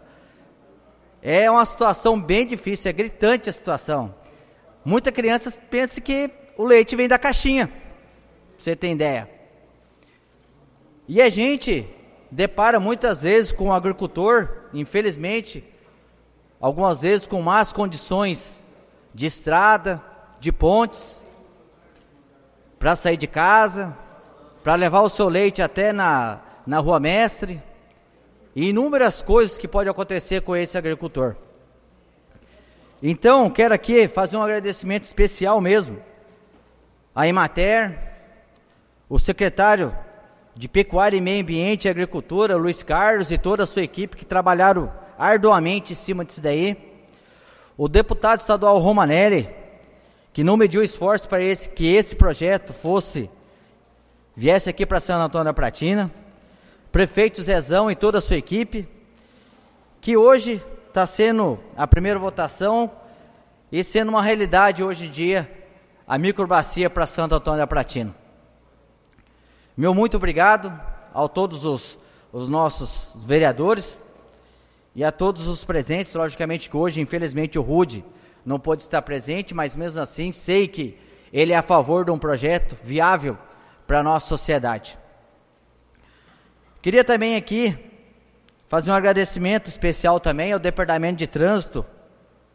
É uma situação bem difícil, é gritante a situação. Muita criança pensa que o leite vem da caixinha, para você ter ideia. E a gente depara muitas vezes com o agricultor, infelizmente, algumas vezes com más condições de estrada, de pontes, para sair de casa, para levar o seu leite até na Rua Mestre, e inúmeras coisas que podem acontecer com esse agricultor. Então, quero aqui fazer um agradecimento especial mesmo à Emater, o secretário de Pecuária e Meio Ambiente e Agricultura, Luiz Carlos, e toda a sua equipe que trabalharam arduamente em cima disso daí. O deputado estadual Romanelli, que não mediu esforço para que esse projeto viesse aqui para Santo Antônio da Platina. Prefeito Zezão e toda a sua equipe, que hoje está sendo a primeira votação e sendo uma realidade hoje em dia a microbacia para Santo Antônio da Platina. Meu muito obrigado a todos os nossos vereadores e a todos os presentes. Logicamente que hoje, infelizmente, o Rude não pôde estar presente, mas mesmo assim sei que ele é a favor de um projeto viável para a nossa sociedade. Queria também aqui fazer um agradecimento especial também ao Departamento de Trânsito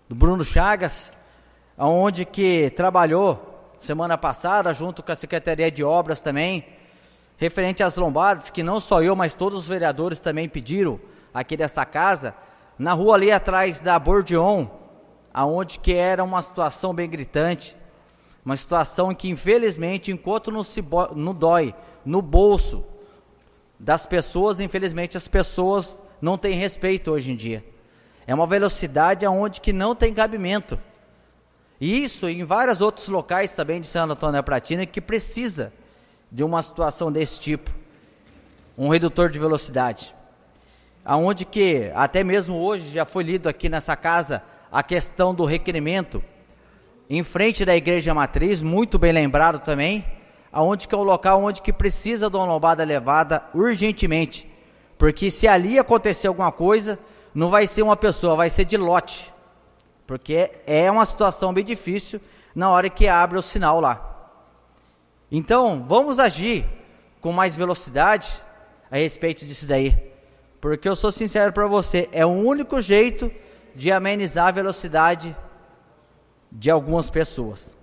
do Bruno Chagas, onde que trabalhou semana passada, junto com a Secretaria de Obras também, referente às lombadas, que não só eu, mas todos os vereadores também pediram aqui desta casa, na rua ali atrás da Bordeon, aonde que era uma situação bem gritante, uma situação que infelizmente, enquanto não dói no bolso das pessoas, infelizmente as pessoas não têm respeito hoje em dia. É uma velocidade aonde que não tem cabimento. E isso em vários outros locais também de Santo Antônio da Platina, que precisa de uma situação desse tipo, um redutor de velocidade, aonde que até mesmo hoje já foi lido aqui nessa casa a questão do requerimento em frente da Igreja Matriz, muito bem lembrado também, aonde que é um local onde que precisa de uma lombada elevada urgentemente, porque se ali acontecer alguma coisa, não vai ser uma pessoa, vai ser de lote, porque é uma situação bem difícil na hora que abre o sinal lá. Então, vamos agir com mais velocidade a respeito disso daí, porque eu sou sincero para você, é o único jeito de amenizar a velocidade de algumas pessoas.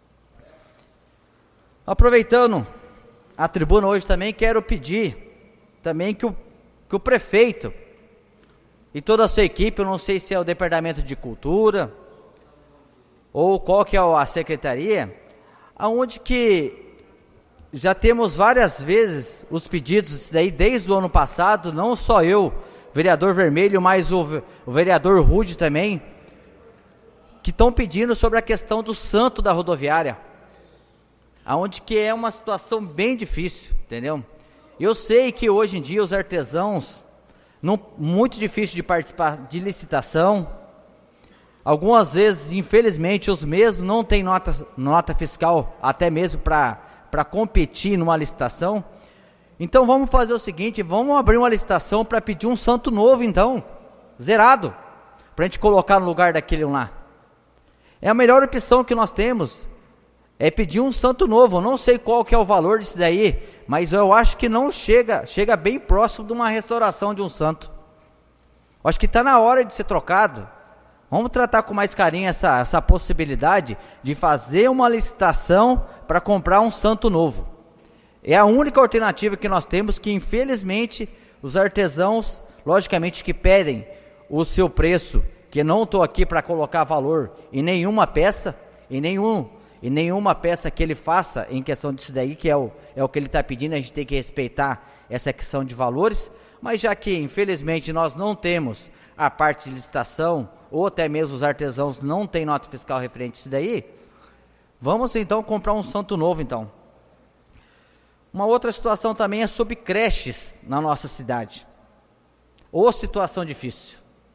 Aproveitando a tribuna hoje também, quero pedir também que o prefeito e toda a sua equipe, eu não sei se é o Departamento de Cultura ou qual que é a secretaria, aonde que já temos várias vezes os pedidos daí desde o ano passado, não só eu, vereador Vermelho, mas o vereador Rude também, que estão pedindo sobre a questão do santo da rodoviária, aonde que é uma situação bem difícil, entendeu? Eu sei que hoje em dia os artesãos, muito difícil de participar de licitação, algumas vezes, infelizmente, os mesmos não têm nota fiscal, até mesmo para competir numa licitação. Então vamos fazer o seguinte, vamos abrir uma licitação para pedir um santo novo então, zerado, para a gente colocar no lugar daquele lá. É a melhor opção que nós temos, é pedir um santo novo. Eu não sei qual que é o valor disso daí, mas eu acho que não chega bem próximo de uma restauração de um santo. Eu acho que está na hora de ser trocado. Vamos tratar com mais carinho essa possibilidade de fazer uma licitação para comprar um santo novo. É a única alternativa que nós temos, que infelizmente os artesãos, logicamente que pedem o seu preço, que não estou aqui para colocar valor em nenhuma peça, em nenhuma peça que ele faça em questão disso daí, que é o que ele está pedindo, a gente tem que respeitar essa questão de valores, mas já que infelizmente nós não temos a parte de licitação, ou até mesmo os artesãos não têm nota fiscal referente a isso daí, vamos então comprar um santo novo então. Uma outra situação também é sobre creches na nossa cidade, ou situação difícil.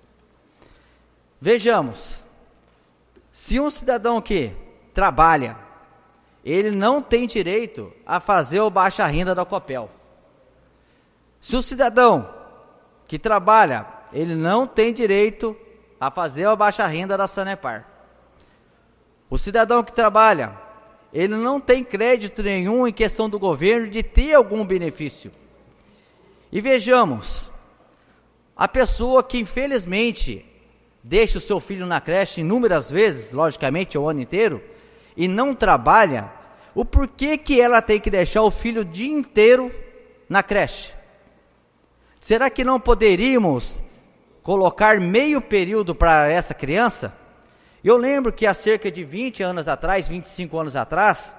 Vejamos, se um cidadão que trabalha, ele não tem direito a fazer o baixa renda da Copel. Se o cidadão que trabalha, ele não tem direito a fazer a baixa renda da Sanepar. O cidadão que trabalha, ele não tem crédito nenhum em questão do governo de ter algum benefício. E vejamos, a pessoa que infelizmente deixa o seu filho na creche inúmeras vezes, logicamente o ano inteiro, e não trabalha, o porquê que ela tem que deixar o filho o dia inteiro na creche? Será que não poderíamos colocar meio período para essa criança? Eu lembro que há cerca de 20 anos atrás, 25 anos atrás,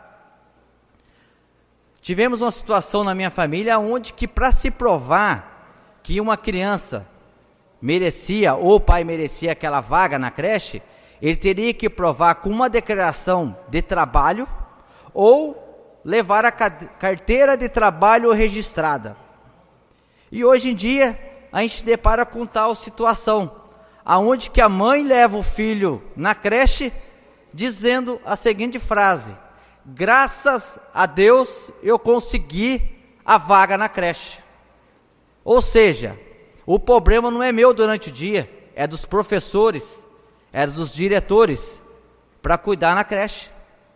tivemos uma situação na minha família onde que, para se provar que uma criança merecia, ou o pai merecia aquela vaga na creche, ele teria que provar com uma declaração de trabalho ou levar a carteira de trabalho registrada. E hoje em dia a gente depara com tal situação, aonde que a mãe leva o filho na creche dizendo a seguinte frase: graças a Deus eu consegui a vaga na creche. Ou seja, o problema não é meu durante o dia, é dos professores, é dos diretores, para cuidar na creche.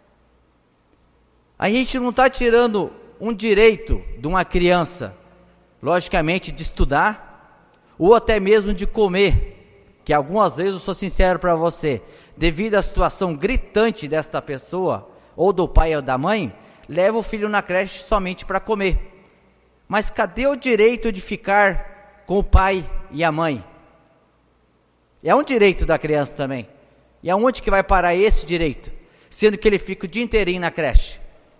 A gente não está tirando um direito de uma criança, logicamente, de estudar, ou até mesmo de comer, que algumas vezes eu sou sincero para você, devido à situação gritante desta pessoa, ou do pai ou da mãe, leva o filho na creche somente para comer. Mas cadê o direito de ficar com o pai e a mãe? É um direito da criança também. E aonde que vai parar esse direito? Sendo que ele fica o dia inteirinho na creche.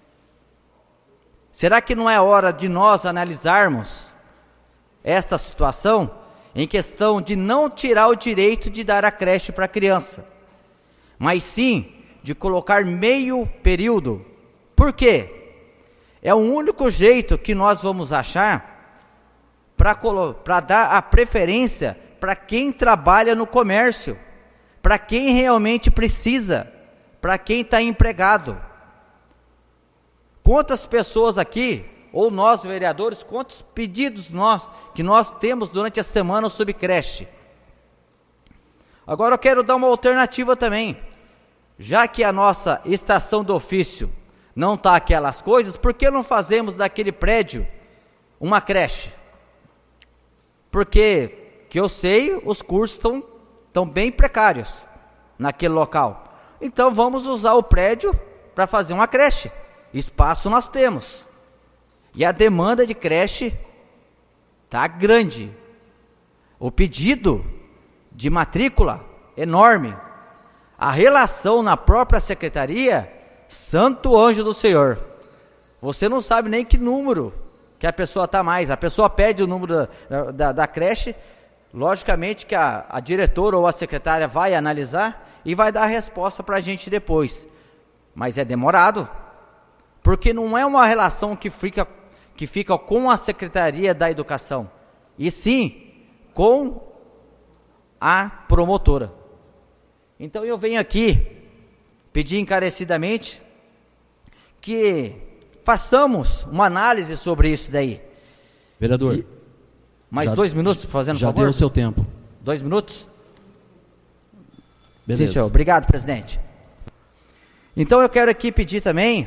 Será que não é hora de nós analisarmos esta situação em questão de não tirar o direito de dar a creche para a criança, mas sim de colocar meio período? Por quê? É o único jeito que nós vamos achar para dar a preferência para quem trabalha no comércio, para quem realmente precisa, para quem está empregado. Quantas pessoas aqui, ou nós vereadores, quantos pedidos que nós temos durante a semana sobre creche? Agora eu quero dar uma alternativa também. Já que a nossa estação do ofício não está aquelas coisas, por que não fazemos daquele prédio uma creche? Porque, que eu sei, os cursos estão bem precários naquele local. Então vamos usar o prédio para fazer uma creche. Espaço nós temos. E a demanda de creche está grande. O pedido de matrícula enorme. A relação na própria secretaria, santo anjo do Senhor. Você não sabe nem que número que a pessoa está mais. A pessoa pede o número da creche, logicamente que a diretora ou a secretária vai analisar e vai dar a resposta para a gente depois. Mas é demorado, porque não é uma relação que fica com a Secretaria da Educação, e sim com a promotora. Então eu venho aqui pedir encarecidamente que façamos uma análise sobre isso daí. Vereador. Mais 2 minutos, fazendo já favor? Já deu o seu tempo. 2 minutos? Beleza. Sim, senhor. Obrigado, presidente. Então eu quero aqui pedir também,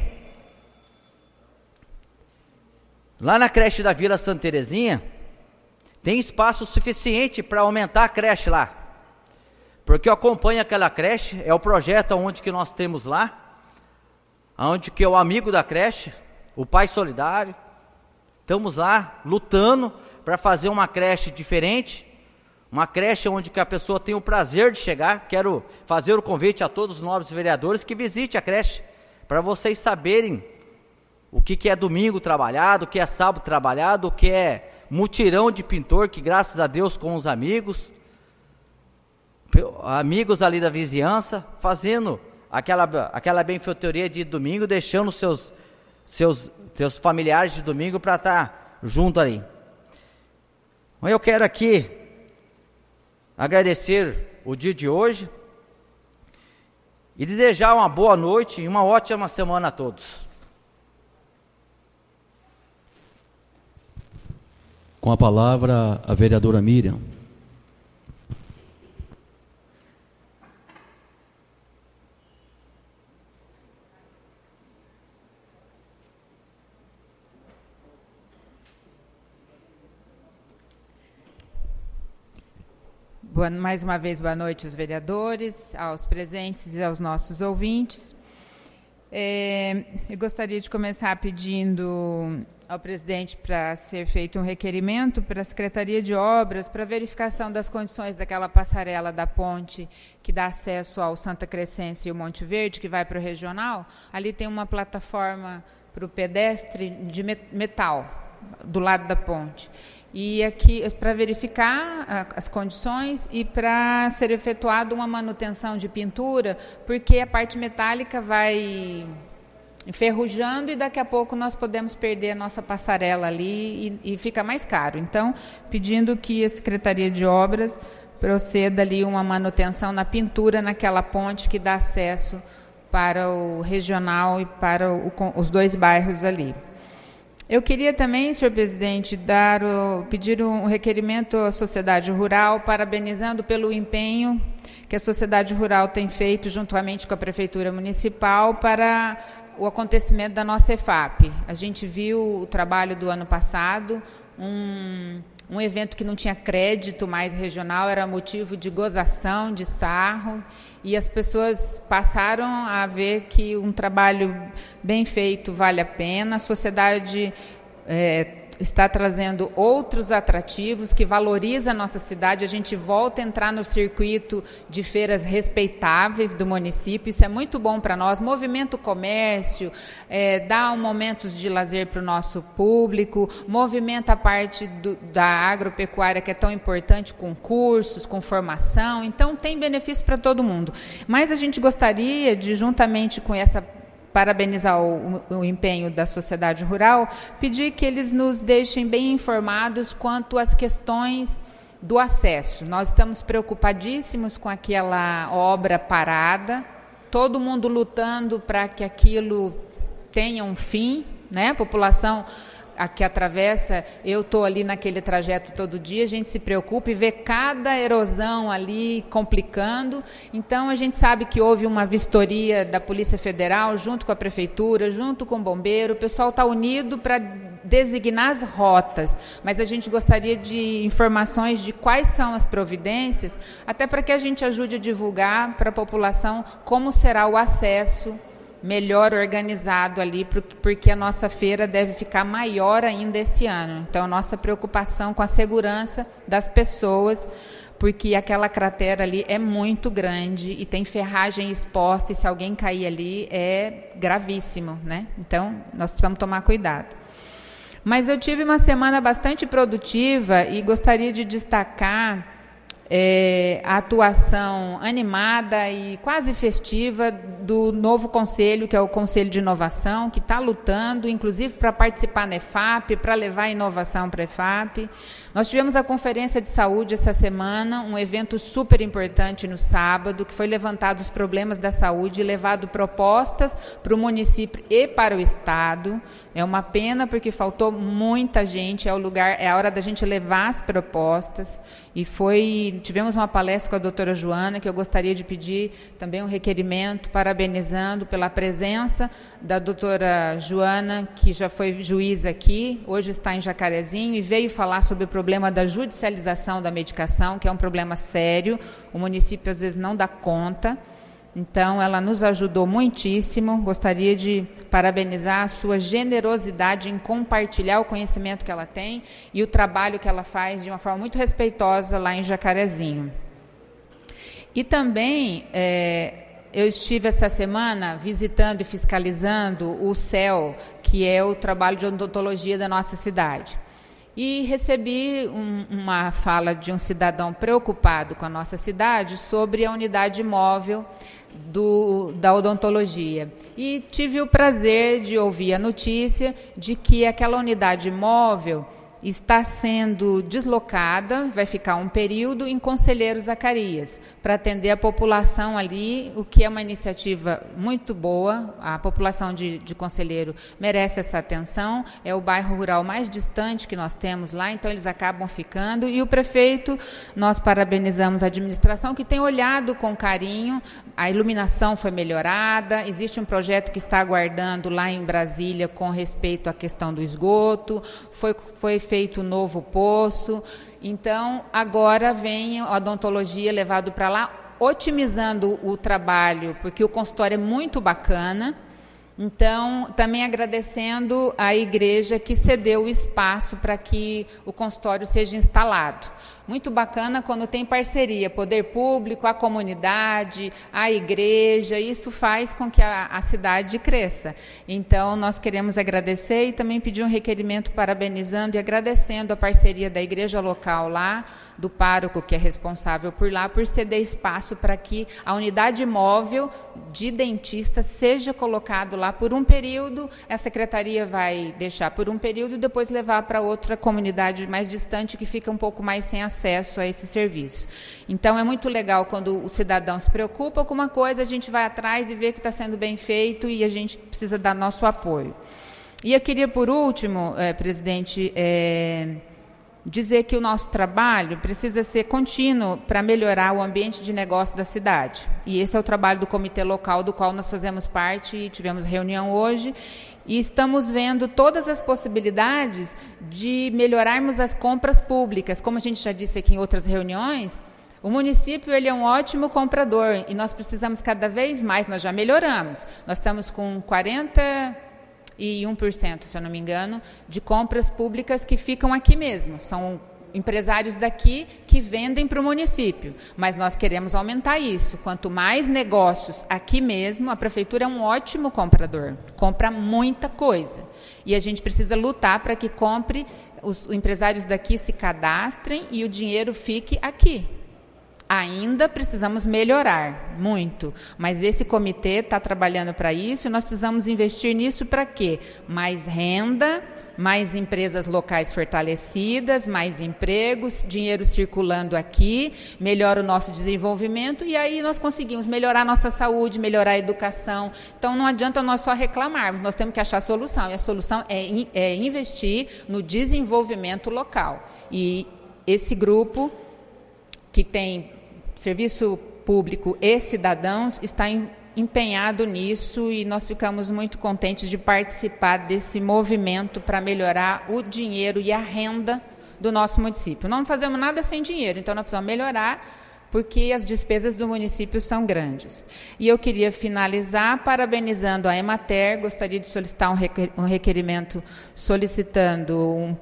lá na creche da Vila Santa Terezinha, tem espaço suficiente para aumentar a creche lá. Porque eu acompanho aquela creche, é o projeto onde que nós temos lá, onde que é o amigo da creche, o Pai Solidário, estamos lá lutando para fazer uma creche diferente, uma creche onde que a pessoa tem o prazer de chegar. Quero fazer o convite a todos os nobres vereadores que visitem a creche, para vocês saberem o que é domingo trabalhado, o que é sábado trabalhado, o que é mutirão de pintor, que graças a Deus com os amigos ali da vizinhança, fazendo aquela benfeitoria de domingo, deixando seus familiares de domingo para estar junto ali. Mas eu quero aqui agradecer o dia de hoje e desejar uma boa noite e uma ótima semana a todos. Com a palavra, a vereadora Miriam. Mais uma vez, boa noite aos vereadores, aos presentes e aos nossos ouvintes. Eu gostaria de começar pedindo ao presidente para ser feito um requerimento para a Secretaria de Obras para verificação das condições daquela passarela da ponte que dá acesso ao Santa Crescência e o Monte Verde, que vai para o regional. Ali tem uma plataforma para o pedestre de metal, do lado da ponte. E aqui, para verificar as condições e para ser efetuada uma manutenção de pintura, porque a parte metálica vai enferrujando e daqui a pouco nós podemos perder a nossa passarela ali e fica mais caro. Então, pedindo que a Secretaria de Obras proceda ali uma manutenção na pintura naquela ponte que dá acesso para o regional e para os 2 bairros ali. Eu queria também, senhor presidente, pedir um requerimento à sociedade rural, parabenizando pelo empenho que a sociedade rural tem feito juntamente com a Prefeitura Municipal para o acontecimento da nossa EFAP. A gente viu o trabalho do ano passado, um evento que não tinha crédito mais regional, era motivo de gozação, de sarro, e as pessoas passaram a ver que um trabalho bem feito vale a pena. A sociedade está trazendo outros atrativos que valorizam a nossa cidade. A gente volta a entrar no circuito de feiras respeitáveis do município. Isso é muito bom para nós. Movimenta o comércio, dá momentos de lazer para o nosso público, movimenta a parte da agropecuária, que é tão importante, com cursos, com formação. Então, tem benefício para todo mundo. Mas a gente gostaria de, juntamente com parabenizar o empenho da sociedade rural, pedir que eles nos deixem bem informados quanto às questões do acesso. Nós estamos preocupadíssimos com aquela obra parada, todo mundo lutando para que aquilo tenha um fim, né? A população que atravessa, eu estou ali naquele trajeto todo dia, a gente se preocupa e vê cada erosão ali complicando. Então, a gente sabe que houve uma vistoria da Polícia Federal, junto com a Prefeitura, junto com o Bombeiro, o pessoal está unido para designar as rotas, mas a gente gostaria de informações de quais são as providências, até para que a gente ajude a divulgar para a população como será o acesso melhor organizado ali, porque a nossa feira deve ficar maior ainda esse ano. Então, a nossa preocupação com a segurança das pessoas, porque aquela cratera ali é muito grande e tem ferragem exposta, e se alguém cair ali é gravíssimo, né? Então, nós precisamos tomar cuidado. Mas eu tive uma semana bastante produtiva e gostaria de destacar a atuação animada e quase festiva do novo conselho, que é o Conselho de Inovação, que está lutando, inclusive, para participar na EFAP, para levar a inovação para a EFAP. Nós tivemos a Conferência de Saúde essa semana, um evento super importante no sábado, que foi levantado os problemas da saúde e levado propostas para o município e para o Estado. É uma pena, porque faltou muita gente, é a hora da gente levar as propostas. E tivemos uma palestra com a doutora Joana, que eu gostaria de pedir também um requerimento, parabenizando pela presença da doutora Joana, que já foi juíza aqui, hoje está em Jacarezinho, e veio falar sobre o problema da judicialização da medicação, que é um problema sério, o município às vezes não dá conta. Então, ela nos ajudou muitíssimo. Gostaria de parabenizar a sua generosidade em compartilhar o conhecimento que ela tem e o trabalho que ela faz de uma forma muito respeitosa lá em Jacarezinho. E também, eu estive essa semana visitando e fiscalizando o CEL, que é o trabalho de odontologia da nossa cidade. E recebi uma fala de um cidadão preocupado com a nossa cidade sobre a unidade móvel da odontologia. E tive o prazer de ouvir a notícia de que aquela unidade móvel está sendo deslocada, vai ficar um período em Conselheiro Zacarias, para atender a população ali, o que é uma iniciativa muito boa. A população de Conselheiro merece essa atenção, é o bairro rural mais distante que nós temos lá, então eles acabam ficando, e o prefeito, nós parabenizamos a administração, que tem olhado com carinho, a iluminação foi melhorada, existe um projeto que está aguardando lá em Brasília com respeito à questão do esgoto, foi feito um novo poço. Então, agora vem a odontologia levado para lá, otimizando o trabalho, porque o consultório é muito bacana. Então, também agradecendo à igreja que cedeu o espaço para que o consultório seja instalado. Muito bacana quando tem parceria, poder público, a comunidade, a igreja, isso faz com que a cidade cresça. Então, nós queremos agradecer e também pedir um requerimento parabenizando e agradecendo a parceria da igreja local lá, do pároco que é responsável por lá, por ceder espaço para que a unidade móvel de dentista seja colocado lá por um período. A secretaria vai deixar por um período e depois levar para outra comunidade mais distante que fica um pouco mais sem acesso a esse serviço. Então, é muito legal quando o cidadão se preocupa com uma coisa, a gente vai atrás e vê que está sendo bem feito e a gente precisa dar nosso apoio. E eu queria, por último, presidente, dizer que o nosso trabalho precisa ser contínuo para melhorar o ambiente de negócio da cidade. E esse é o trabalho do comitê local, do qual nós fazemos parte e tivemos reunião hoje. E estamos vendo todas as possibilidades de melhorarmos as compras públicas. Como a gente já disse aqui em outras reuniões, o município ele é um ótimo comprador e nós precisamos cada vez mais, nós já melhoramos. Nós estamos com 41%, se eu não me engano, de compras públicas que ficam aqui mesmo. São empresários daqui que vendem para o município, mas nós queremos aumentar isso. Quanto mais negócios aqui mesmo, a prefeitura é um ótimo comprador, compra muita coisa. E a gente precisa lutar para que os empresários daqui se cadastrem e o dinheiro fique aqui. Ainda precisamos melhorar muito, mas esse comitê está trabalhando para isso e nós precisamos investir nisso para quê? Mais renda, mais empresas locais fortalecidas, mais empregos, dinheiro circulando aqui, melhora o nosso desenvolvimento e aí nós conseguimos melhorar a nossa saúde, melhorar a educação. Então não adianta nós só reclamarmos, nós temos que achar a solução, e a solução é investir no desenvolvimento local. E esse grupo que tem serviço público e cidadãos está empenhado nisso e nós ficamos muito contentes de participar desse movimento para melhorar o dinheiro e a renda do nosso município. Não fazemos nada sem dinheiro, então nós precisamos melhorar porque as despesas do município são grandes. E eu queria finalizar parabenizando a Emater, gostaria de solicitar um requerimento solicitando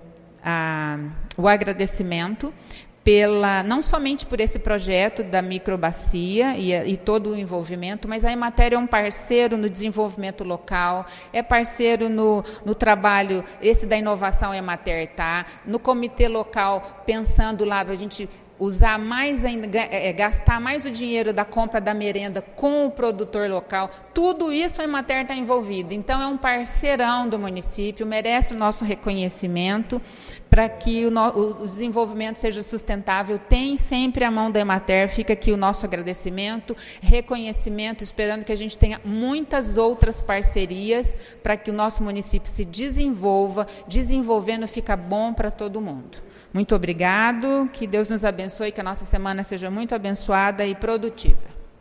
o agradecimento não somente por esse projeto da microbacia e todo o envolvimento, mas a Emater é um parceiro no desenvolvimento local, é parceiro no trabalho, esse da inovação Emater está, no comitê local, pensando lá para a gente usar mais ainda, gastar mais o dinheiro da compra da merenda com o produtor local, tudo isso a Emater está envolvida. Então é um parceirão do município, merece o nosso reconhecimento para que o desenvolvimento seja sustentável. Tem sempre a mão da Emater, fica aqui o nosso agradecimento, reconhecimento, esperando que a gente tenha muitas outras parcerias para que o nosso município se desenvolva, desenvolvendo fica bom para todo mundo. Muito obrigado, que Deus nos abençoe, que a nossa semana seja muito abençoada e produtiva.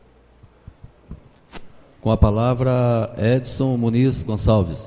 Com a palavra, Edson Muniz Gonçalves.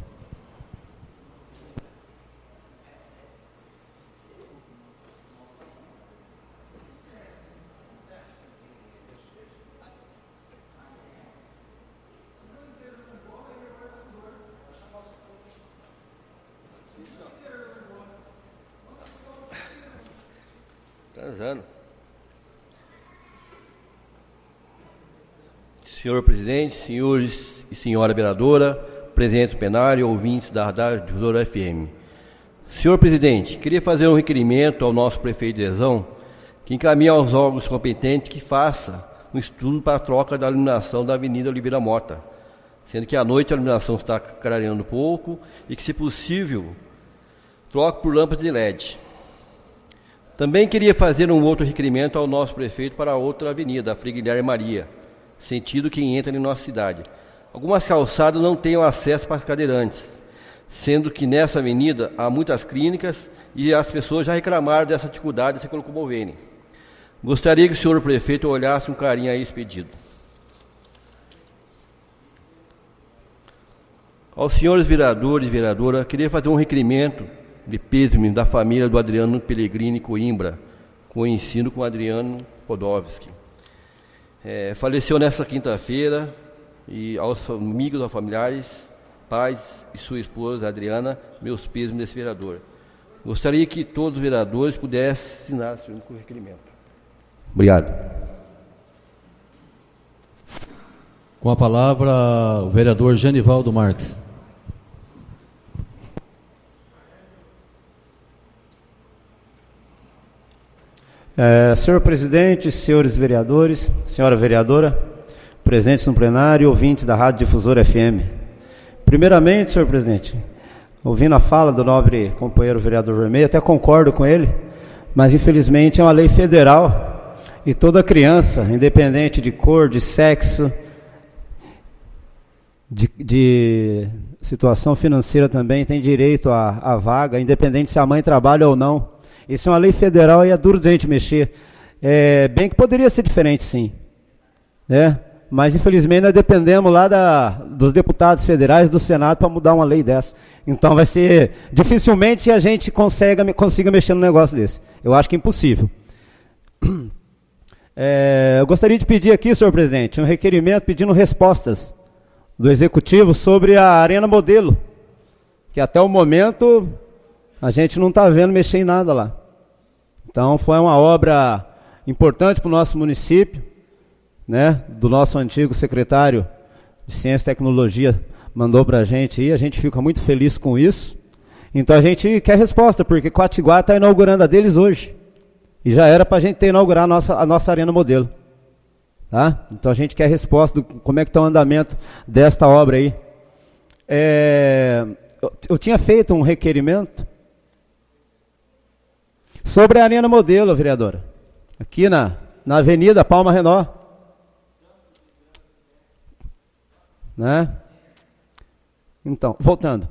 Senhor presidente, senhores e senhora vereadora, presentes no plenário, ouvintes da Rádio Difusora FM. Senhor presidente, queria fazer um requerimento ao nosso prefeito de Dezão, que encaminhe aos órgãos competentes que faça um estudo para a troca da iluminação da Avenida Oliveira Mota, sendo que à noite a iluminação está clareando pouco e que, se possível, troque por lâmpadas de LED. Também queria fazer um outro requerimento ao nosso prefeito para outra avenida, a Frei Guilherme Maria, sentido quem entra em nossa cidade. Algumas calçadas não têm acesso para cadeirantes, sendo que nessa avenida há muitas clínicas e as pessoas já reclamaram dessa dificuldade de se locomoverem. Gostaria que o senhor prefeito olhasse com carinho a esse pedido. Aos senhores vereadores e vereadora, queria fazer um requerimento de pêsame da família do Adriano Pellegrini Coimbra, conhecido como Adriano Podovski. Faleceu nesta quinta-feira, e aos amigos, aos familiares, pais e sua esposa, Adriana, meus pêsames desse vereador. Gostaria que todos os vereadores pudessem assinar esse único requerimento. Obrigado. Com a palavra, o vereador Genivaldo Marques. Senhor presidente, senhores vereadores, senhora vereadora, presentes no plenário, ouvintes da Rádio Difusora FM. Primeiramente, senhor presidente, ouvindo a fala do nobre companheiro vereador Vermelho, até concordo com ele, mas infelizmente é uma lei federal e toda criança, independente de cor, de sexo, de situação financeira também, tem direito à vaga, independente se a mãe trabalha ou não. Isso é uma lei federal e é duro de a gente mexer. Bem que poderia ser diferente, sim. Né? Mas, infelizmente, nós dependemos lá dos deputados federais, do Senado, para mudar uma lei dessa. Então, vai ser... Dificilmente a gente consiga mexer num negócio desse. Eu acho que é impossível. Eu gostaria de pedir aqui, senhor presidente, um requerimento pedindo respostas do Executivo sobre a Arena Modelo, que até o momento a gente não está vendo mexer em nada lá. Então, foi uma obra importante para o nosso município, né, do nosso antigo secretário de Ciência e Tecnologia, mandou para a gente fica muito feliz com isso. Então a gente quer resposta, porque Coatiguá está inaugurando a deles hoje, e já era para a gente ter inaugurado a nossa Arena Modelo. Tá? Então a gente quer resposta do como é que está o andamento desta obra aí. Eu tinha feito um requerimento sobre a Arena Modelo, vereadora, aqui na Avenida Palma Renó. Né? Então, voltando.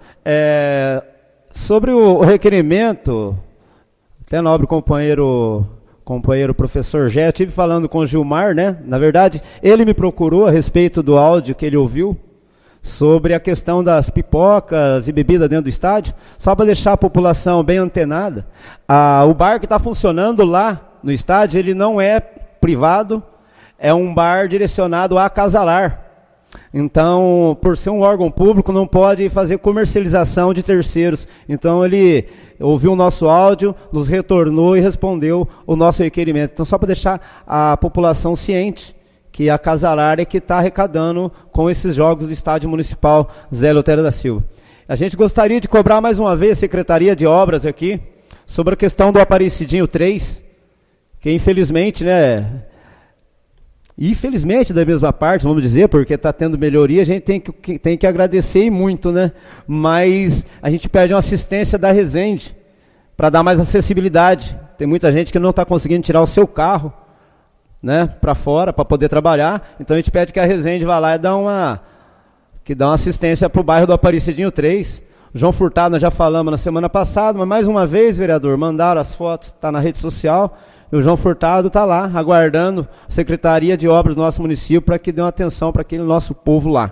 Sobre o requerimento, até nobre companheiro professor Gé, eu estive falando com o Gilmar, né? Na verdade, ele me procurou a respeito do áudio que ele ouviu sobre a questão das pipocas e bebida dentro do estádio, só para deixar a população bem antenada. O bar que está funcionando lá no estádio, ele não é privado, é um bar direcionado a casalar. Então, por ser um órgão público, não pode fazer comercialização de terceiros. Então, ele ouviu o nosso áudio, nos retornou e respondeu o nosso requerimento. Então, só para deixar a população ciente que a Casalar é que está arrecadando com esses jogos do Estádio Municipal Zé Eleutério da Silva. A gente gostaria de cobrar mais uma vez a Secretaria de Obras aqui sobre a questão do Aparecidinho 3, que infelizmente, né... Infelizmente, da mesma parte, vamos dizer, porque está tendo melhoria, a gente tem que agradecer e muito, né? Mas a gente pede uma assistência da Resende para dar mais acessibilidade. Tem muita gente que não está conseguindo tirar o seu carro, né, para fora, para poder trabalhar. Então a gente pede que a Resende vá lá e dá uma assistência para o bairro do Aparecidinho 3. João Furtado, nós já falamos na semana passada, mas mais uma vez, vereador, mandaram as fotos, está na rede social. E o João Furtado está lá, aguardando a Secretaria de Obras do nosso município para que dê uma atenção para aquele nosso povo lá.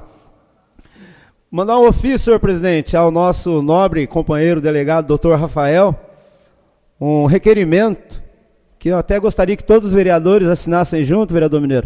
Mandar um ofício, senhor presidente, ao nosso nobre companheiro delegado, doutor Rafael, um requerimento, que eu até gostaria que todos os vereadores assinassem junto, vereador Mineiro.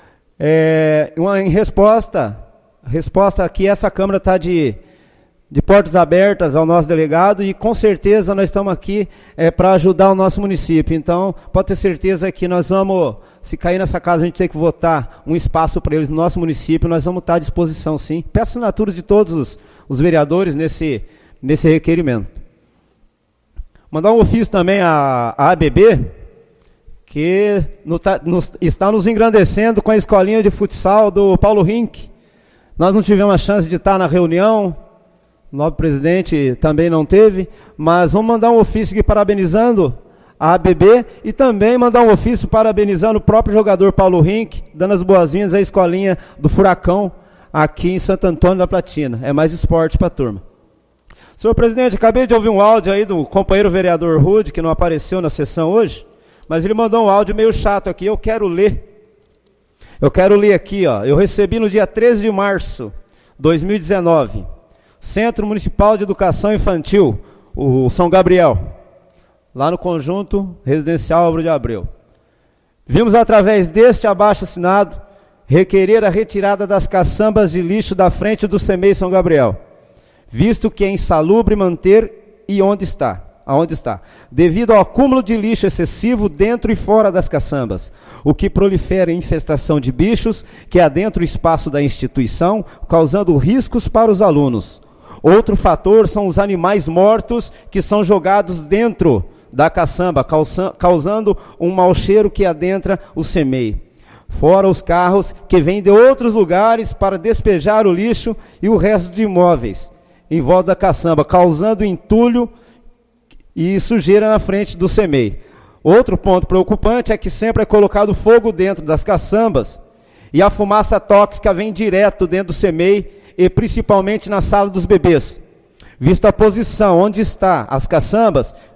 Em resposta que essa Câmara está de portas abertas ao nosso delegado e com certeza nós estamos aqui para ajudar o nosso município. Então, pode ter certeza que nós vamos, se cair nessa casa, a gente tem que votar um espaço para eles no nosso município, nós vamos estar à disposição, sim. Peço assinaturas de todos os vereadores nesse requerimento. Mandar um ofício também à ABB, que está nos engrandecendo com a escolinha de futsal do Paulo Rink. Nós não tivemos a chance de estar na reunião, o novo presidente também não teve, mas vamos mandar um ofício aqui parabenizando a ABB e também mandar um ofício parabenizando o próprio jogador Paulo Rink, dando as boas-vindas à escolinha do Furacão aqui em Santo Antônio da Platina. É mais esporte para a turma. Senhor presidente, acabei de ouvir um áudio aí do companheiro vereador Rude, que não apareceu na sessão hoje, mas ele mandou um áudio meio chato aqui, eu quero ler. Eu quero ler aqui, ó. Eu recebi no dia 13 de março de 2019, Centro Municipal de Educação Infantil, o São Gabriel, lá no Conjunto Residencial Álvaro de Abreu. Vimos através deste abaixo-assinado requerer a retirada das caçambas de lixo da frente do CEMEI São Gabriel, visto que é insalubre manter aonde está, devido ao acúmulo de lixo excessivo dentro e fora das caçambas, o que prolifera a infestação de bichos que adentra o espaço da instituição, causando riscos para os alunos. Outro fator são os animais mortos que são jogados dentro da caçamba, causando um mau cheiro que adentra o CEMEI. Fora os carros que vêm de outros lugares para despejar o lixo e o resto de imóveis em volta da caçamba, causando entulho e sujeira na frente do CEMEI. Outro ponto preocupante é que sempre é colocado fogo dentro das caçambas e a fumaça tóxica vem direto dentro do CEMEI e principalmente na sala dos bebês. Visto a posição onde está as caçambas,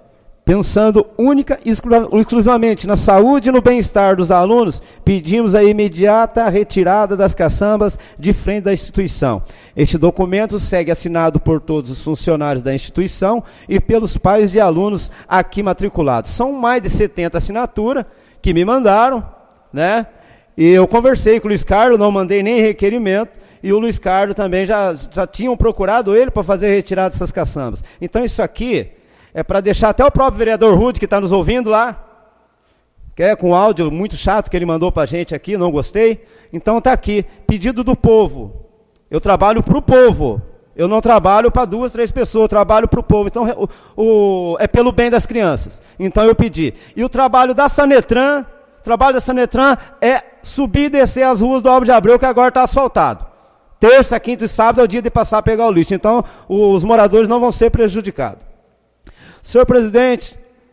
pensando única e exclusivamente na saúde e no bem-estar dos alunos, pedimos a imediata retirada das caçambas de frente da instituição. Este documento segue assinado por todos os funcionários da instituição e pelos pais de alunos aqui matriculados. São mais de 70 assinaturas que me mandaram, né? E eu conversei com o Luiz Carlos, não mandei nem requerimento, e o Luiz Carlos também já tinham procurado ele para fazer a retirada dessas caçambas. Então isso aqui é para deixar até o próprio vereador Rude, que está nos ouvindo lá, que é com áudio muito chato que ele mandou para a gente aqui, não gostei. Então está aqui, pedido do povo. Eu trabalho para o povo, eu não trabalho para 2, 3 pessoas, eu trabalho para o povo. Então é pelo bem das crianças. Então eu pedi. E o trabalho da Sanetran é subir e descer as ruas do Álvaro de Abreu, que agora está asfaltado. Terça, quinta e sábado é o dia de passar a pegar o lixo. Então os moradores não vão ser prejudicados. Senhor presidente,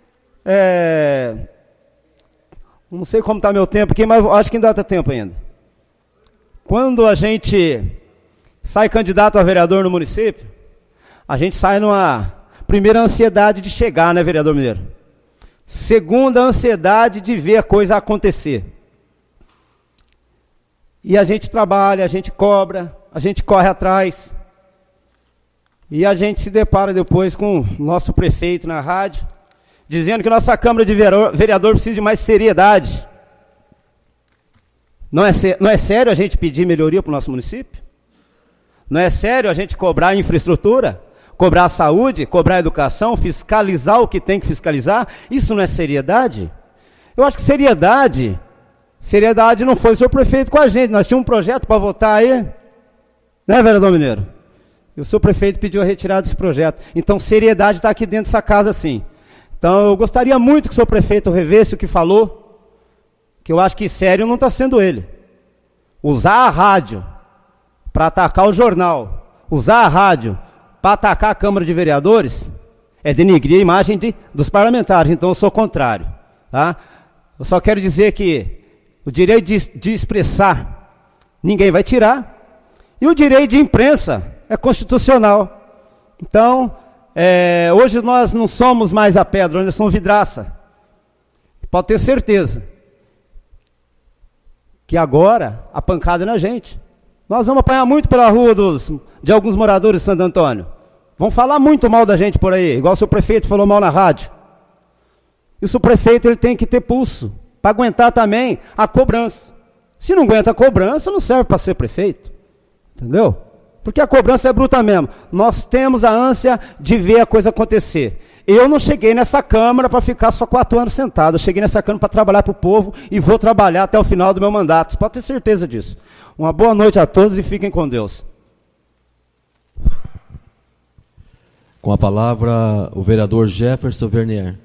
não sei como está meu tempo aqui, mas acho que ainda dá tempo ainda. Quando a gente sai candidato a vereador no município, a gente sai numa primeira ansiedade de chegar, né, vereador Mineiro? Segunda, ansiedade de ver a coisa acontecer. E a gente trabalha, a gente cobra, a gente corre atrás. E a gente se depara depois com o nosso prefeito na rádio, dizendo que nossa Câmara de Vereador precisa de mais seriedade. Não é sério a gente pedir melhoria para o nosso município? Não é sério a gente cobrar infraestrutura, cobrar saúde, cobrar educação, fiscalizar o que tem que fiscalizar? Isso não é seriedade? Eu acho que seriedade não foi o senhor prefeito com a gente. Nós tínhamos um projeto para votar aí, né, vereador Mineiro? E o seu prefeito pediu a retirada desse projeto. Então, seriedade está aqui dentro dessa casa, sim. Então, eu gostaria muito que o seu prefeito revesse o que falou, que eu acho que sério não está sendo ele. Usar a rádio para atacar o jornal, usar a rádio para atacar a Câmara de Vereadores, é denegrir a imagem dos parlamentares. Então, eu sou contrário. Tá? Eu só quero dizer que o direito de expressar ninguém vai tirar, e o direito de imprensa é constitucional. Então, hoje nós não somos mais a pedra, nós somos vidraça. Pode ter certeza que agora a pancada é na gente. Nós vamos apanhar muito pela rua de alguns moradores de Santo Antônio. Vão falar muito mal da gente por aí, igual o seu prefeito falou mal na rádio. E o seu prefeito ele tem que ter pulso para aguentar também a cobrança. Se não aguenta a cobrança, não serve para ser prefeito. Entendeu? Porque a cobrança é bruta mesmo. Nós temos a ânsia de ver a coisa acontecer. Eu não cheguei nessa Câmara para ficar só 4 anos sentado. Eu cheguei nessa Câmara para trabalhar para o povo e vou trabalhar até o final do meu mandato. Você pode ter certeza disso. Uma boa noite a todos e fiquem com Deus. Com a palavra, o vereador Jefferson Vernier.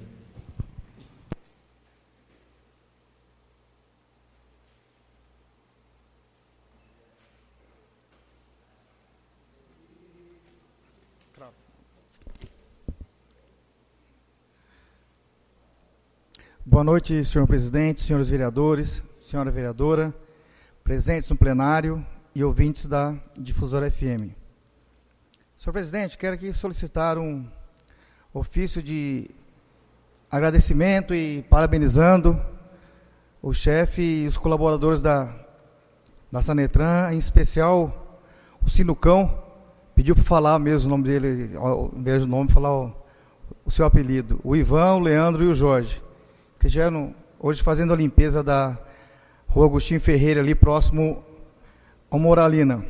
Boa noite, senhor presidente, senhores vereadores, senhora vereadora, presentes no plenário e ouvintes da Difusora FM. Senhor presidente, quero aqui solicitar um ofício de agradecimento e parabenizando o chefe e os colaboradores da Sanetran, em especial o Sinucão, pediu para falar mesmo o nome dele, ao invés do nome, falar o seu apelido, o Ivan, o Leandro e o Jorge, que já hoje fazendo a limpeza da Rua Agostinho Ferreira, ali próximo ao Moralina.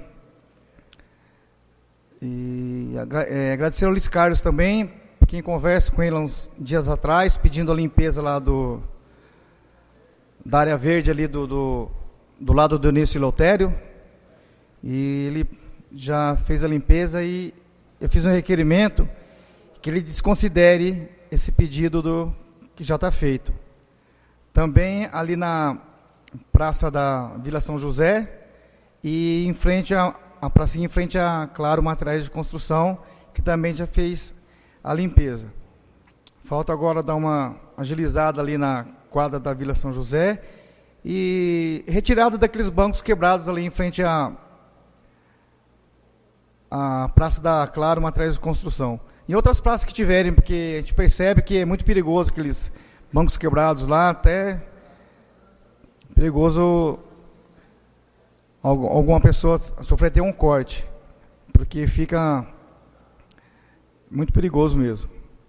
E agradecer ao Luiz Carlos também, quem conversa com ele há uns dias atrás, pedindo a limpeza lá da área verde ali do lado do Eunício Leutério. E ele já fez a limpeza e eu fiz um requerimento que ele desconsidere esse pedido que já está feito. Também ali na Praça da Vila São José e em frente a pracinha em frente a Claro Materiais de Construção, que também já fez a limpeza. Falta agora dar uma agilizada ali na quadra da Vila São José e retirada daqueles bancos quebrados ali em frente a Praça da Claro Materiais de Construção. e outras praças que tiverem, porque a gente percebe que é muito perigoso aqueles bancos quebrados lá, até perigoso alguma pessoa sofrer até um corte, porque fica muito perigoso mesmo.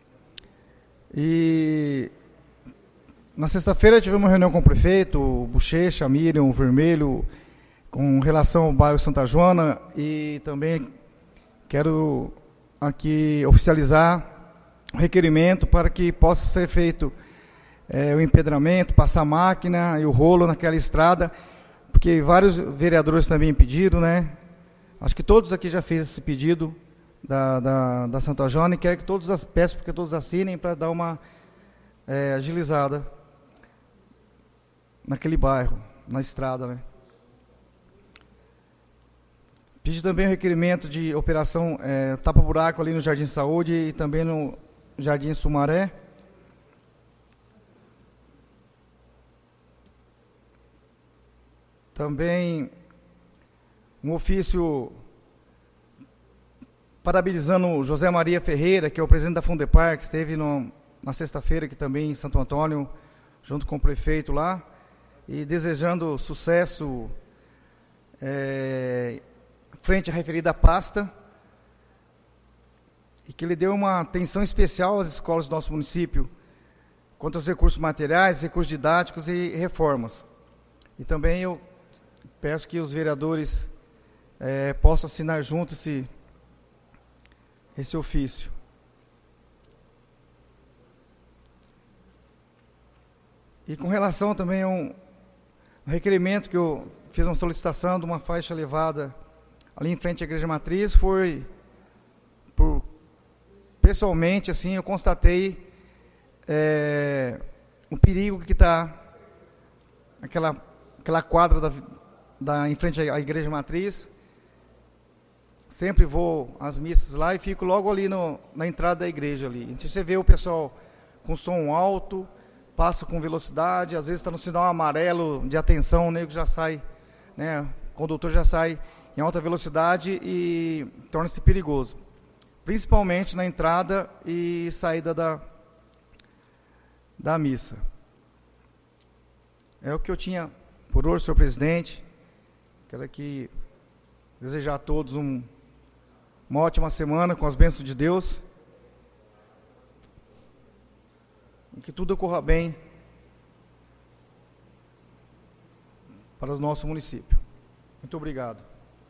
E na sexta-feira tivemos uma reunião com o prefeito, o Bochecha, a Miriam, o Vermelho, com relação ao bairro Santa Joana, e também quero aqui oficializar o requerimento para que possa ser feito o empedramento, passar a máquina e o rolo naquela estrada, porque vários vereadores também pediram, né? Acho que todos aqui já fez esse pedido da Santa Joana, e quero que todos peço porque todos assinem para dar uma agilizada naquele bairro, na estrada, né? Pedi também o requerimento de operação tapa-buraco ali no Jardim Saúde e também no Jardim Sumaré. Também um ofício parabenizando o José Maria Ferreira, que é o presidente da Fundepar, que esteve na sexta-feira aqui também em Santo Antônio, junto com o prefeito lá, e desejando sucesso frente à referida pasta, e que ele deu uma atenção especial às escolas do nosso município, quanto aos recursos materiais, recursos didáticos e reformas. E também eu peço que os vereadores possam assinar junto esse ofício. E com relação também a um requerimento que eu fiz uma solicitação de uma faixa elevada ali em frente à Igreja Matriz, pessoalmente, assim, eu constatei o perigo que está aquela quadra em frente à Igreja Matriz. Sempre vou às missas lá e fico logo ali na entrada da igreja ali. Então, você vê o pessoal com som alto, passa com velocidade, às vezes está no sinal amarelo de atenção, o nego já sai, né, o condutor já sai em alta velocidade e torna-se perigoso, principalmente na entrada e saída da missa. É o que eu tinha por hoje, senhor presidente. Quero aqui desejar a todos uma ótima semana com as bênçãos de Deus, e que tudo ocorra bem para o nosso município. Muito obrigado.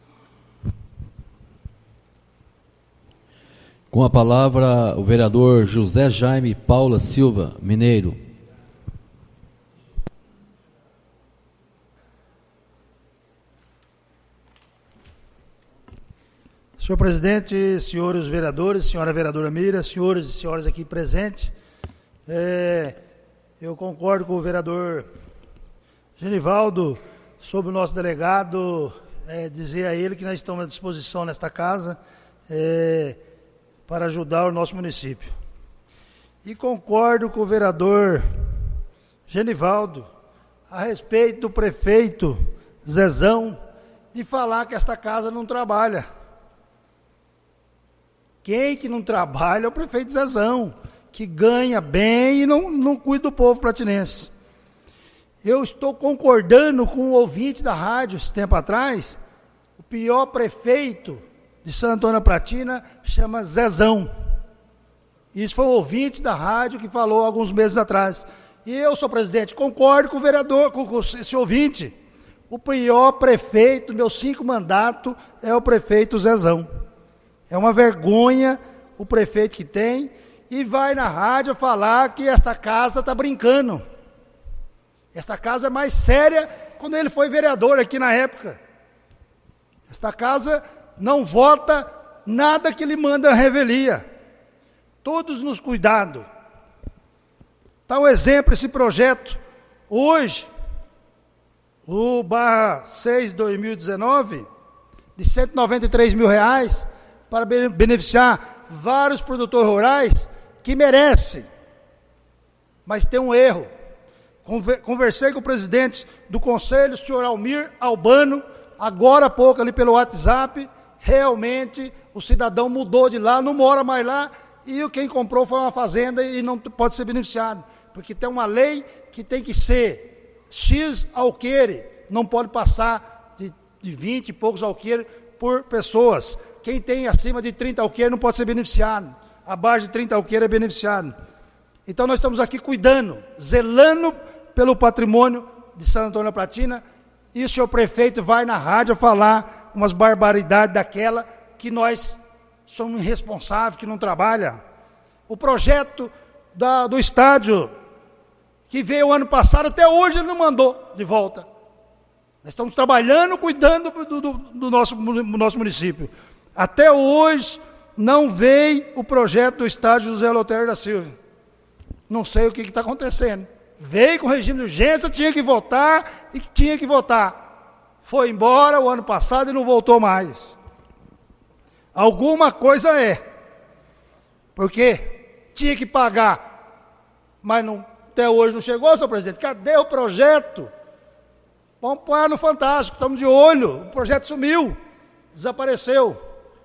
Com a palavra, o vereador José Jaime Paula Silva, Mineiro. Senhor presidente, senhores vereadores, senhora vereadora Mira, senhores e senhoras aqui presentes, eu concordo com o vereador Genivaldo sobre o nosso delegado, dizer a ele que nós estamos à disposição nesta casa para ajudar o nosso município. E concordo com o vereador Genivaldo a respeito do prefeito Zezão de falar que esta casa não trabalha. Quem que não trabalha é o prefeito Zezão, que ganha bem e não cuida do povo pratinense. Eu estou concordando com o ouvinte da rádio, esse tempo atrás, o pior prefeito de Santo Antônio da Platina chama Zezão. Isso foi um ouvinte da rádio que falou alguns meses atrás. E eu, senhor presidente, concordo com o vereador, com esse ouvinte. O pior prefeito, meus 5 mandatos, é o prefeito Zezão. É uma vergonha o prefeito que tem, e vai na rádio falar que esta casa está brincando. Esta casa é mais séria quando ele foi vereador aqui na época. Esta casa não vota nada que ele manda a revelia. Todos nos cuidados. Está um exemplo esse projeto. Hoje, o /6/2019, de R$193 mil, para beneficiar vários produtores rurais que merecem. Mas tem um erro. Conversei com o presidente do conselho, o senhor Almir Albano, agora há pouco ali pelo WhatsApp. Realmente o cidadão mudou de lá, não mora mais lá, e quem comprou foi uma fazenda e não pode ser beneficiado, porque tem uma lei que tem que ser X alqueire, não pode passar de 20 e poucos alqueires por pessoas. Quem tem acima de 30 alqueires não pode ser beneficiado, abaixo de 30 alqueires é beneficiado. Então nós estamos aqui cuidando, zelando pelo patrimônio de Santo Antônio da Platina, e o senhor prefeito vai na rádio falar umas barbaridades daquela que nós somos irresponsáveis, que não trabalha. O projeto do estádio, que veio ano passado, até hoje ele não mandou de volta. Nós estamos trabalhando, cuidando do nosso município. Até hoje não veio o projeto do estádio José Eleutério da Silva. Não sei o que está acontecendo. Veio com regime de urgência, tinha que votar e tinha que votar. Foi embora o ano passado e não voltou mais. Alguma coisa é. Porque tinha que pagar, mas não, até hoje não chegou, senhor presidente. Cadê o projeto? Vamos pôr no Fantástico, estamos de olho. O projeto sumiu, desapareceu.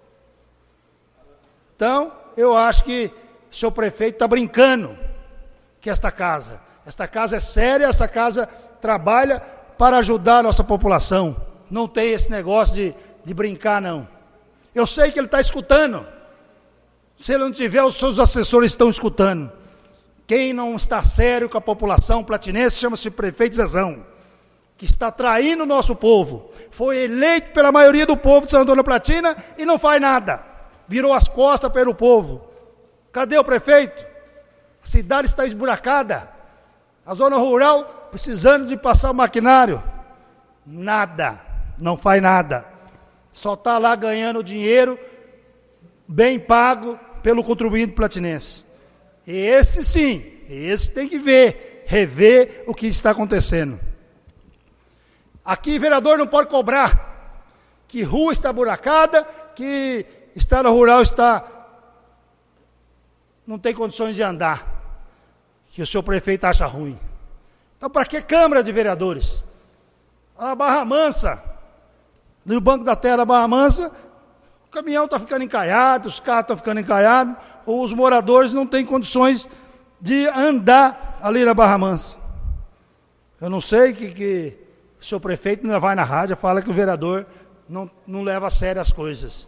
Então, eu acho que o senhor prefeito está brincando que esta casa é séria, essa casa trabalha para ajudar a nossa população. Não tem esse negócio de brincar, não. Eu sei que ele está escutando. Se ele não tiver, os seus assessores estão escutando. Quem não está sério com a população platinense chama-se prefeito Zezão, que está traindo o nosso povo. Foi eleito pela maioria do povo de Santo Antônio da Platina e não faz nada. Virou as costas pelo povo. Cadê o prefeito? A cidade está esburacada. A zona rural precisando de passar o maquinário. Nada. Não faz nada. Só está lá ganhando dinheiro bem pago pelo contribuinte platinense. Esse sim, esse tem que rever o que está acontecendo. Aqui vereador não pode cobrar que rua está buracada, que estrada rural não tem condições de andar, que o seu prefeito acha ruim. Então para que Câmara de Vereadores? A Barra Mansa, no Banco da Terra da Barra Mansa, o caminhão está ficando encalhado, os carros estão ficando encalhados, ou os moradores não têm condições de andar ali na Barra Mansa. Eu não sei que o seu prefeito ainda vai na rádio e fala que o vereador não leva a sério as coisas.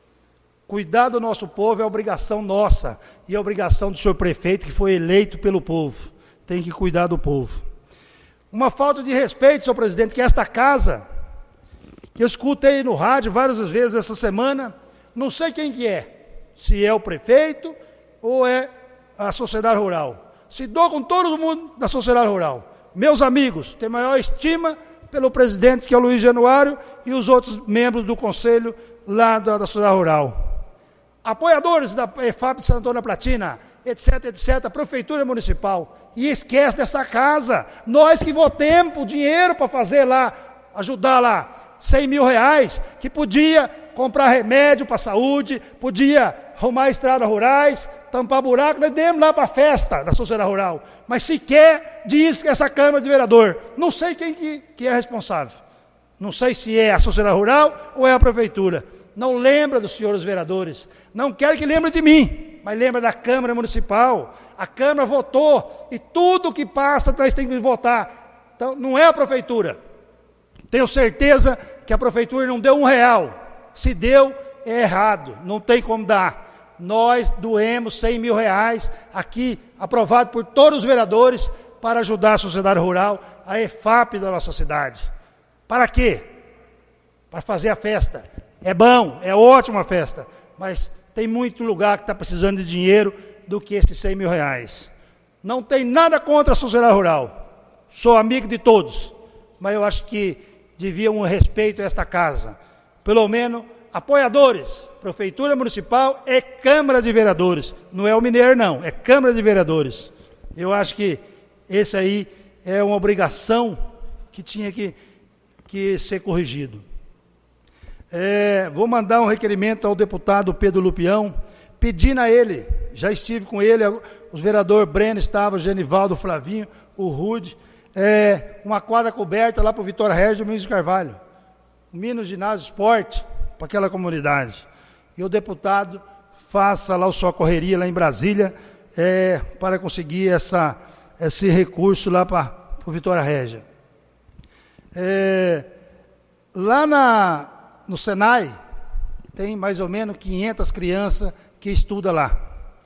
Cuidar do nosso povo é obrigação nossa, e é obrigação do senhor prefeito, que foi eleito pelo povo. Tem que cuidar do povo. Uma falta de respeito, senhor presidente, que esta casa, que eu escutei no rádio várias vezes essa semana, não sei quem que é, se é o prefeito ou é a sociedade rural. Se dou com todo mundo da sociedade rural. Meus amigos, tenho maior estima pelo presidente, que é o Luiz Januário, e os outros membros do conselho lá da sociedade rural. Apoiadores da EFAP de Santo Antônio da Platina, etc, etc, prefeitura municipal, e esquece dessa casa. Nós que votemos o dinheiro para fazer lá, ajudar lá, 100 mil reais, que podia comprar remédio para a saúde, podia arrumar estradas rurais, tampar buraco, nós demos lá para a festa da sociedade rural. Mas sequer diz que essa Câmara de Vereador, não sei quem que é responsável. Não sei se é a sociedade rural ou é a prefeitura. Não lembra dos senhores vereadores. Não quero que lembre de mim, mas lembra da Câmara Municipal. A Câmara votou e tudo que passa nós temos que votar. Então, não é a prefeitura. Tenho certeza que a prefeitura não deu R$1. Se deu, é errado. Não tem como dar. Nós doemos 100 mil reais aqui, aprovado por todos os vereadores, para ajudar a sociedade rural, a EFAP da nossa cidade. Para quê? Para fazer a festa. É bom, é ótima a festa, mas tem muito lugar que está precisando de dinheiro do que esses 100 mil reais. Não tem nada contra a sociedade rural. Sou amigo de todos, mas eu acho que deviam um respeito a esta casa. Pelo menos, apoiadores, Prefeitura Municipal e Câmara de Vereadores. Não é o Mineiro, não, é Câmara de Vereadores. Eu acho que esse aí é uma obrigação que tinha que ser corrigido. Vou mandar um requerimento ao deputado Pedro Lupião, pedindo a ele, já estive com ele, os vereadores Breno estava, o Genivaldo, o Flavinho, o Rude, uma quadra coberta lá para o Vitória Regis e o Minas de Carvalho, Minas Ginásio Esporte, para aquela comunidade. E o deputado faça lá a sua correria lá em Brasília, para conseguir esse recurso lá para o Vitória Régia. Lá no Senai, tem mais ou menos 500 crianças que estudam lá.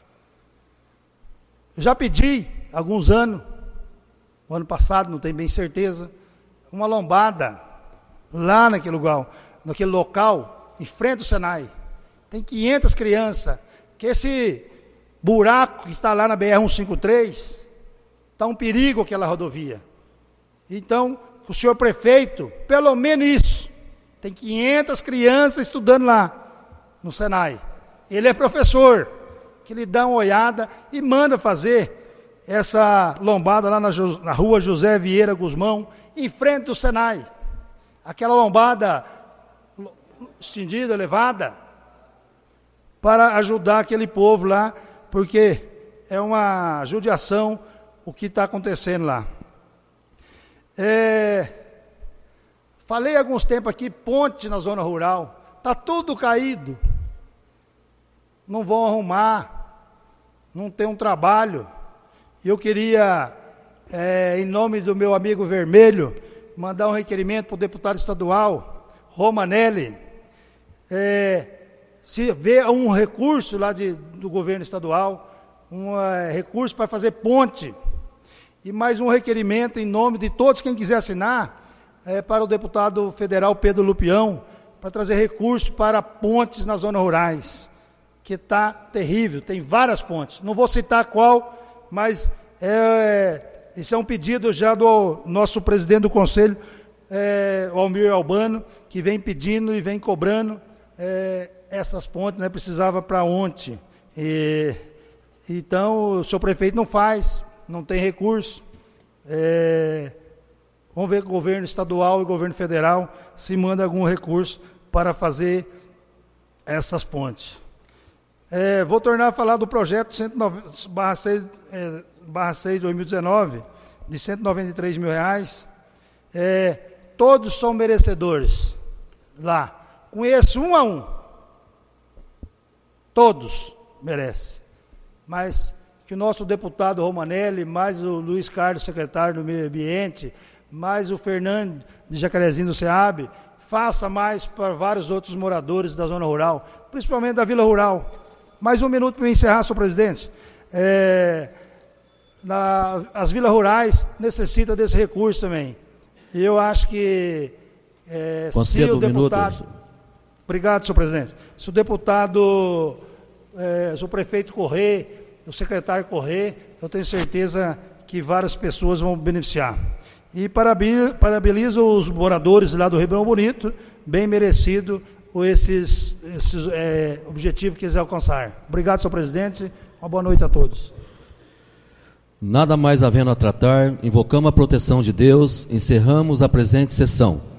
Eu já pedi, há alguns anos, o ano passado, não tenho bem certeza, uma lombada lá naquele local, em frente ao Senai. Tem 500 crianças, que esse buraco que está lá na BR-153, está um perigo aquela rodovia. Então, o senhor prefeito, pelo menos isso, tem 500 crianças estudando lá no Senai. Ele é professor, que lhe dá uma olhada e manda fazer essa lombada lá na rua José Vieira Guzmão, em frente do Senai. Aquela lombada estendida, elevada, para ajudar aquele povo lá, porque é uma judiação o que está acontecendo lá. Falei há alguns tempos aqui, ponte na zona rural, está tudo caído. Não vão arrumar, não tem um trabalho. Eu queria, em nome do meu amigo Vermelho, mandar um requerimento para o deputado estadual, Romanelli, se vê um recurso lá do governo estadual, um recurso para fazer ponte, e mais um requerimento em nome de todos, quem quiser assinar, para o deputado federal Pedro Lupião, para trazer recursos para pontes nas zonas rurais, que está terrível, tem várias pontes, não vou citar qual, mas esse é um pedido já do nosso presidente do conselho, o Almir Albano, que vem pedindo e vem cobrando essas pontes, né, precisava para ontem. Então, o senhor prefeito não faz, não tem recurso. Vamos ver com o governo estadual e o governo federal se manda algum recurso para fazer essas pontes. Vou tornar a falar do projeto 109/6/2019, de R$193 mil. Todos são merecedores lá. Conheço um a um. Todos merecem. Mas que o nosso deputado Romanelli, mais o Luiz Carlos, secretário do Meio Ambiente, mais o Fernando de Jacarezinho do SEAB, faça mais para vários outros moradores da zona rural, principalmente da Vila Rural. Mais um minuto para encerrar, senhor presidente. As vilas rurais necessitam desse recurso também. E eu acho que se o deputado... Obrigado, senhor presidente. Se o deputado, se o prefeito correr, o secretário correr, eu tenho certeza que várias pessoas vão beneficiar. E parabenizo os moradores lá do Ribeirão Bonito, bem merecido esses objetivos que eles alcançaram. Obrigado, senhor presidente. Uma boa noite a todos. Nada mais havendo a tratar, invocamos a proteção de Deus, encerramos a presente sessão.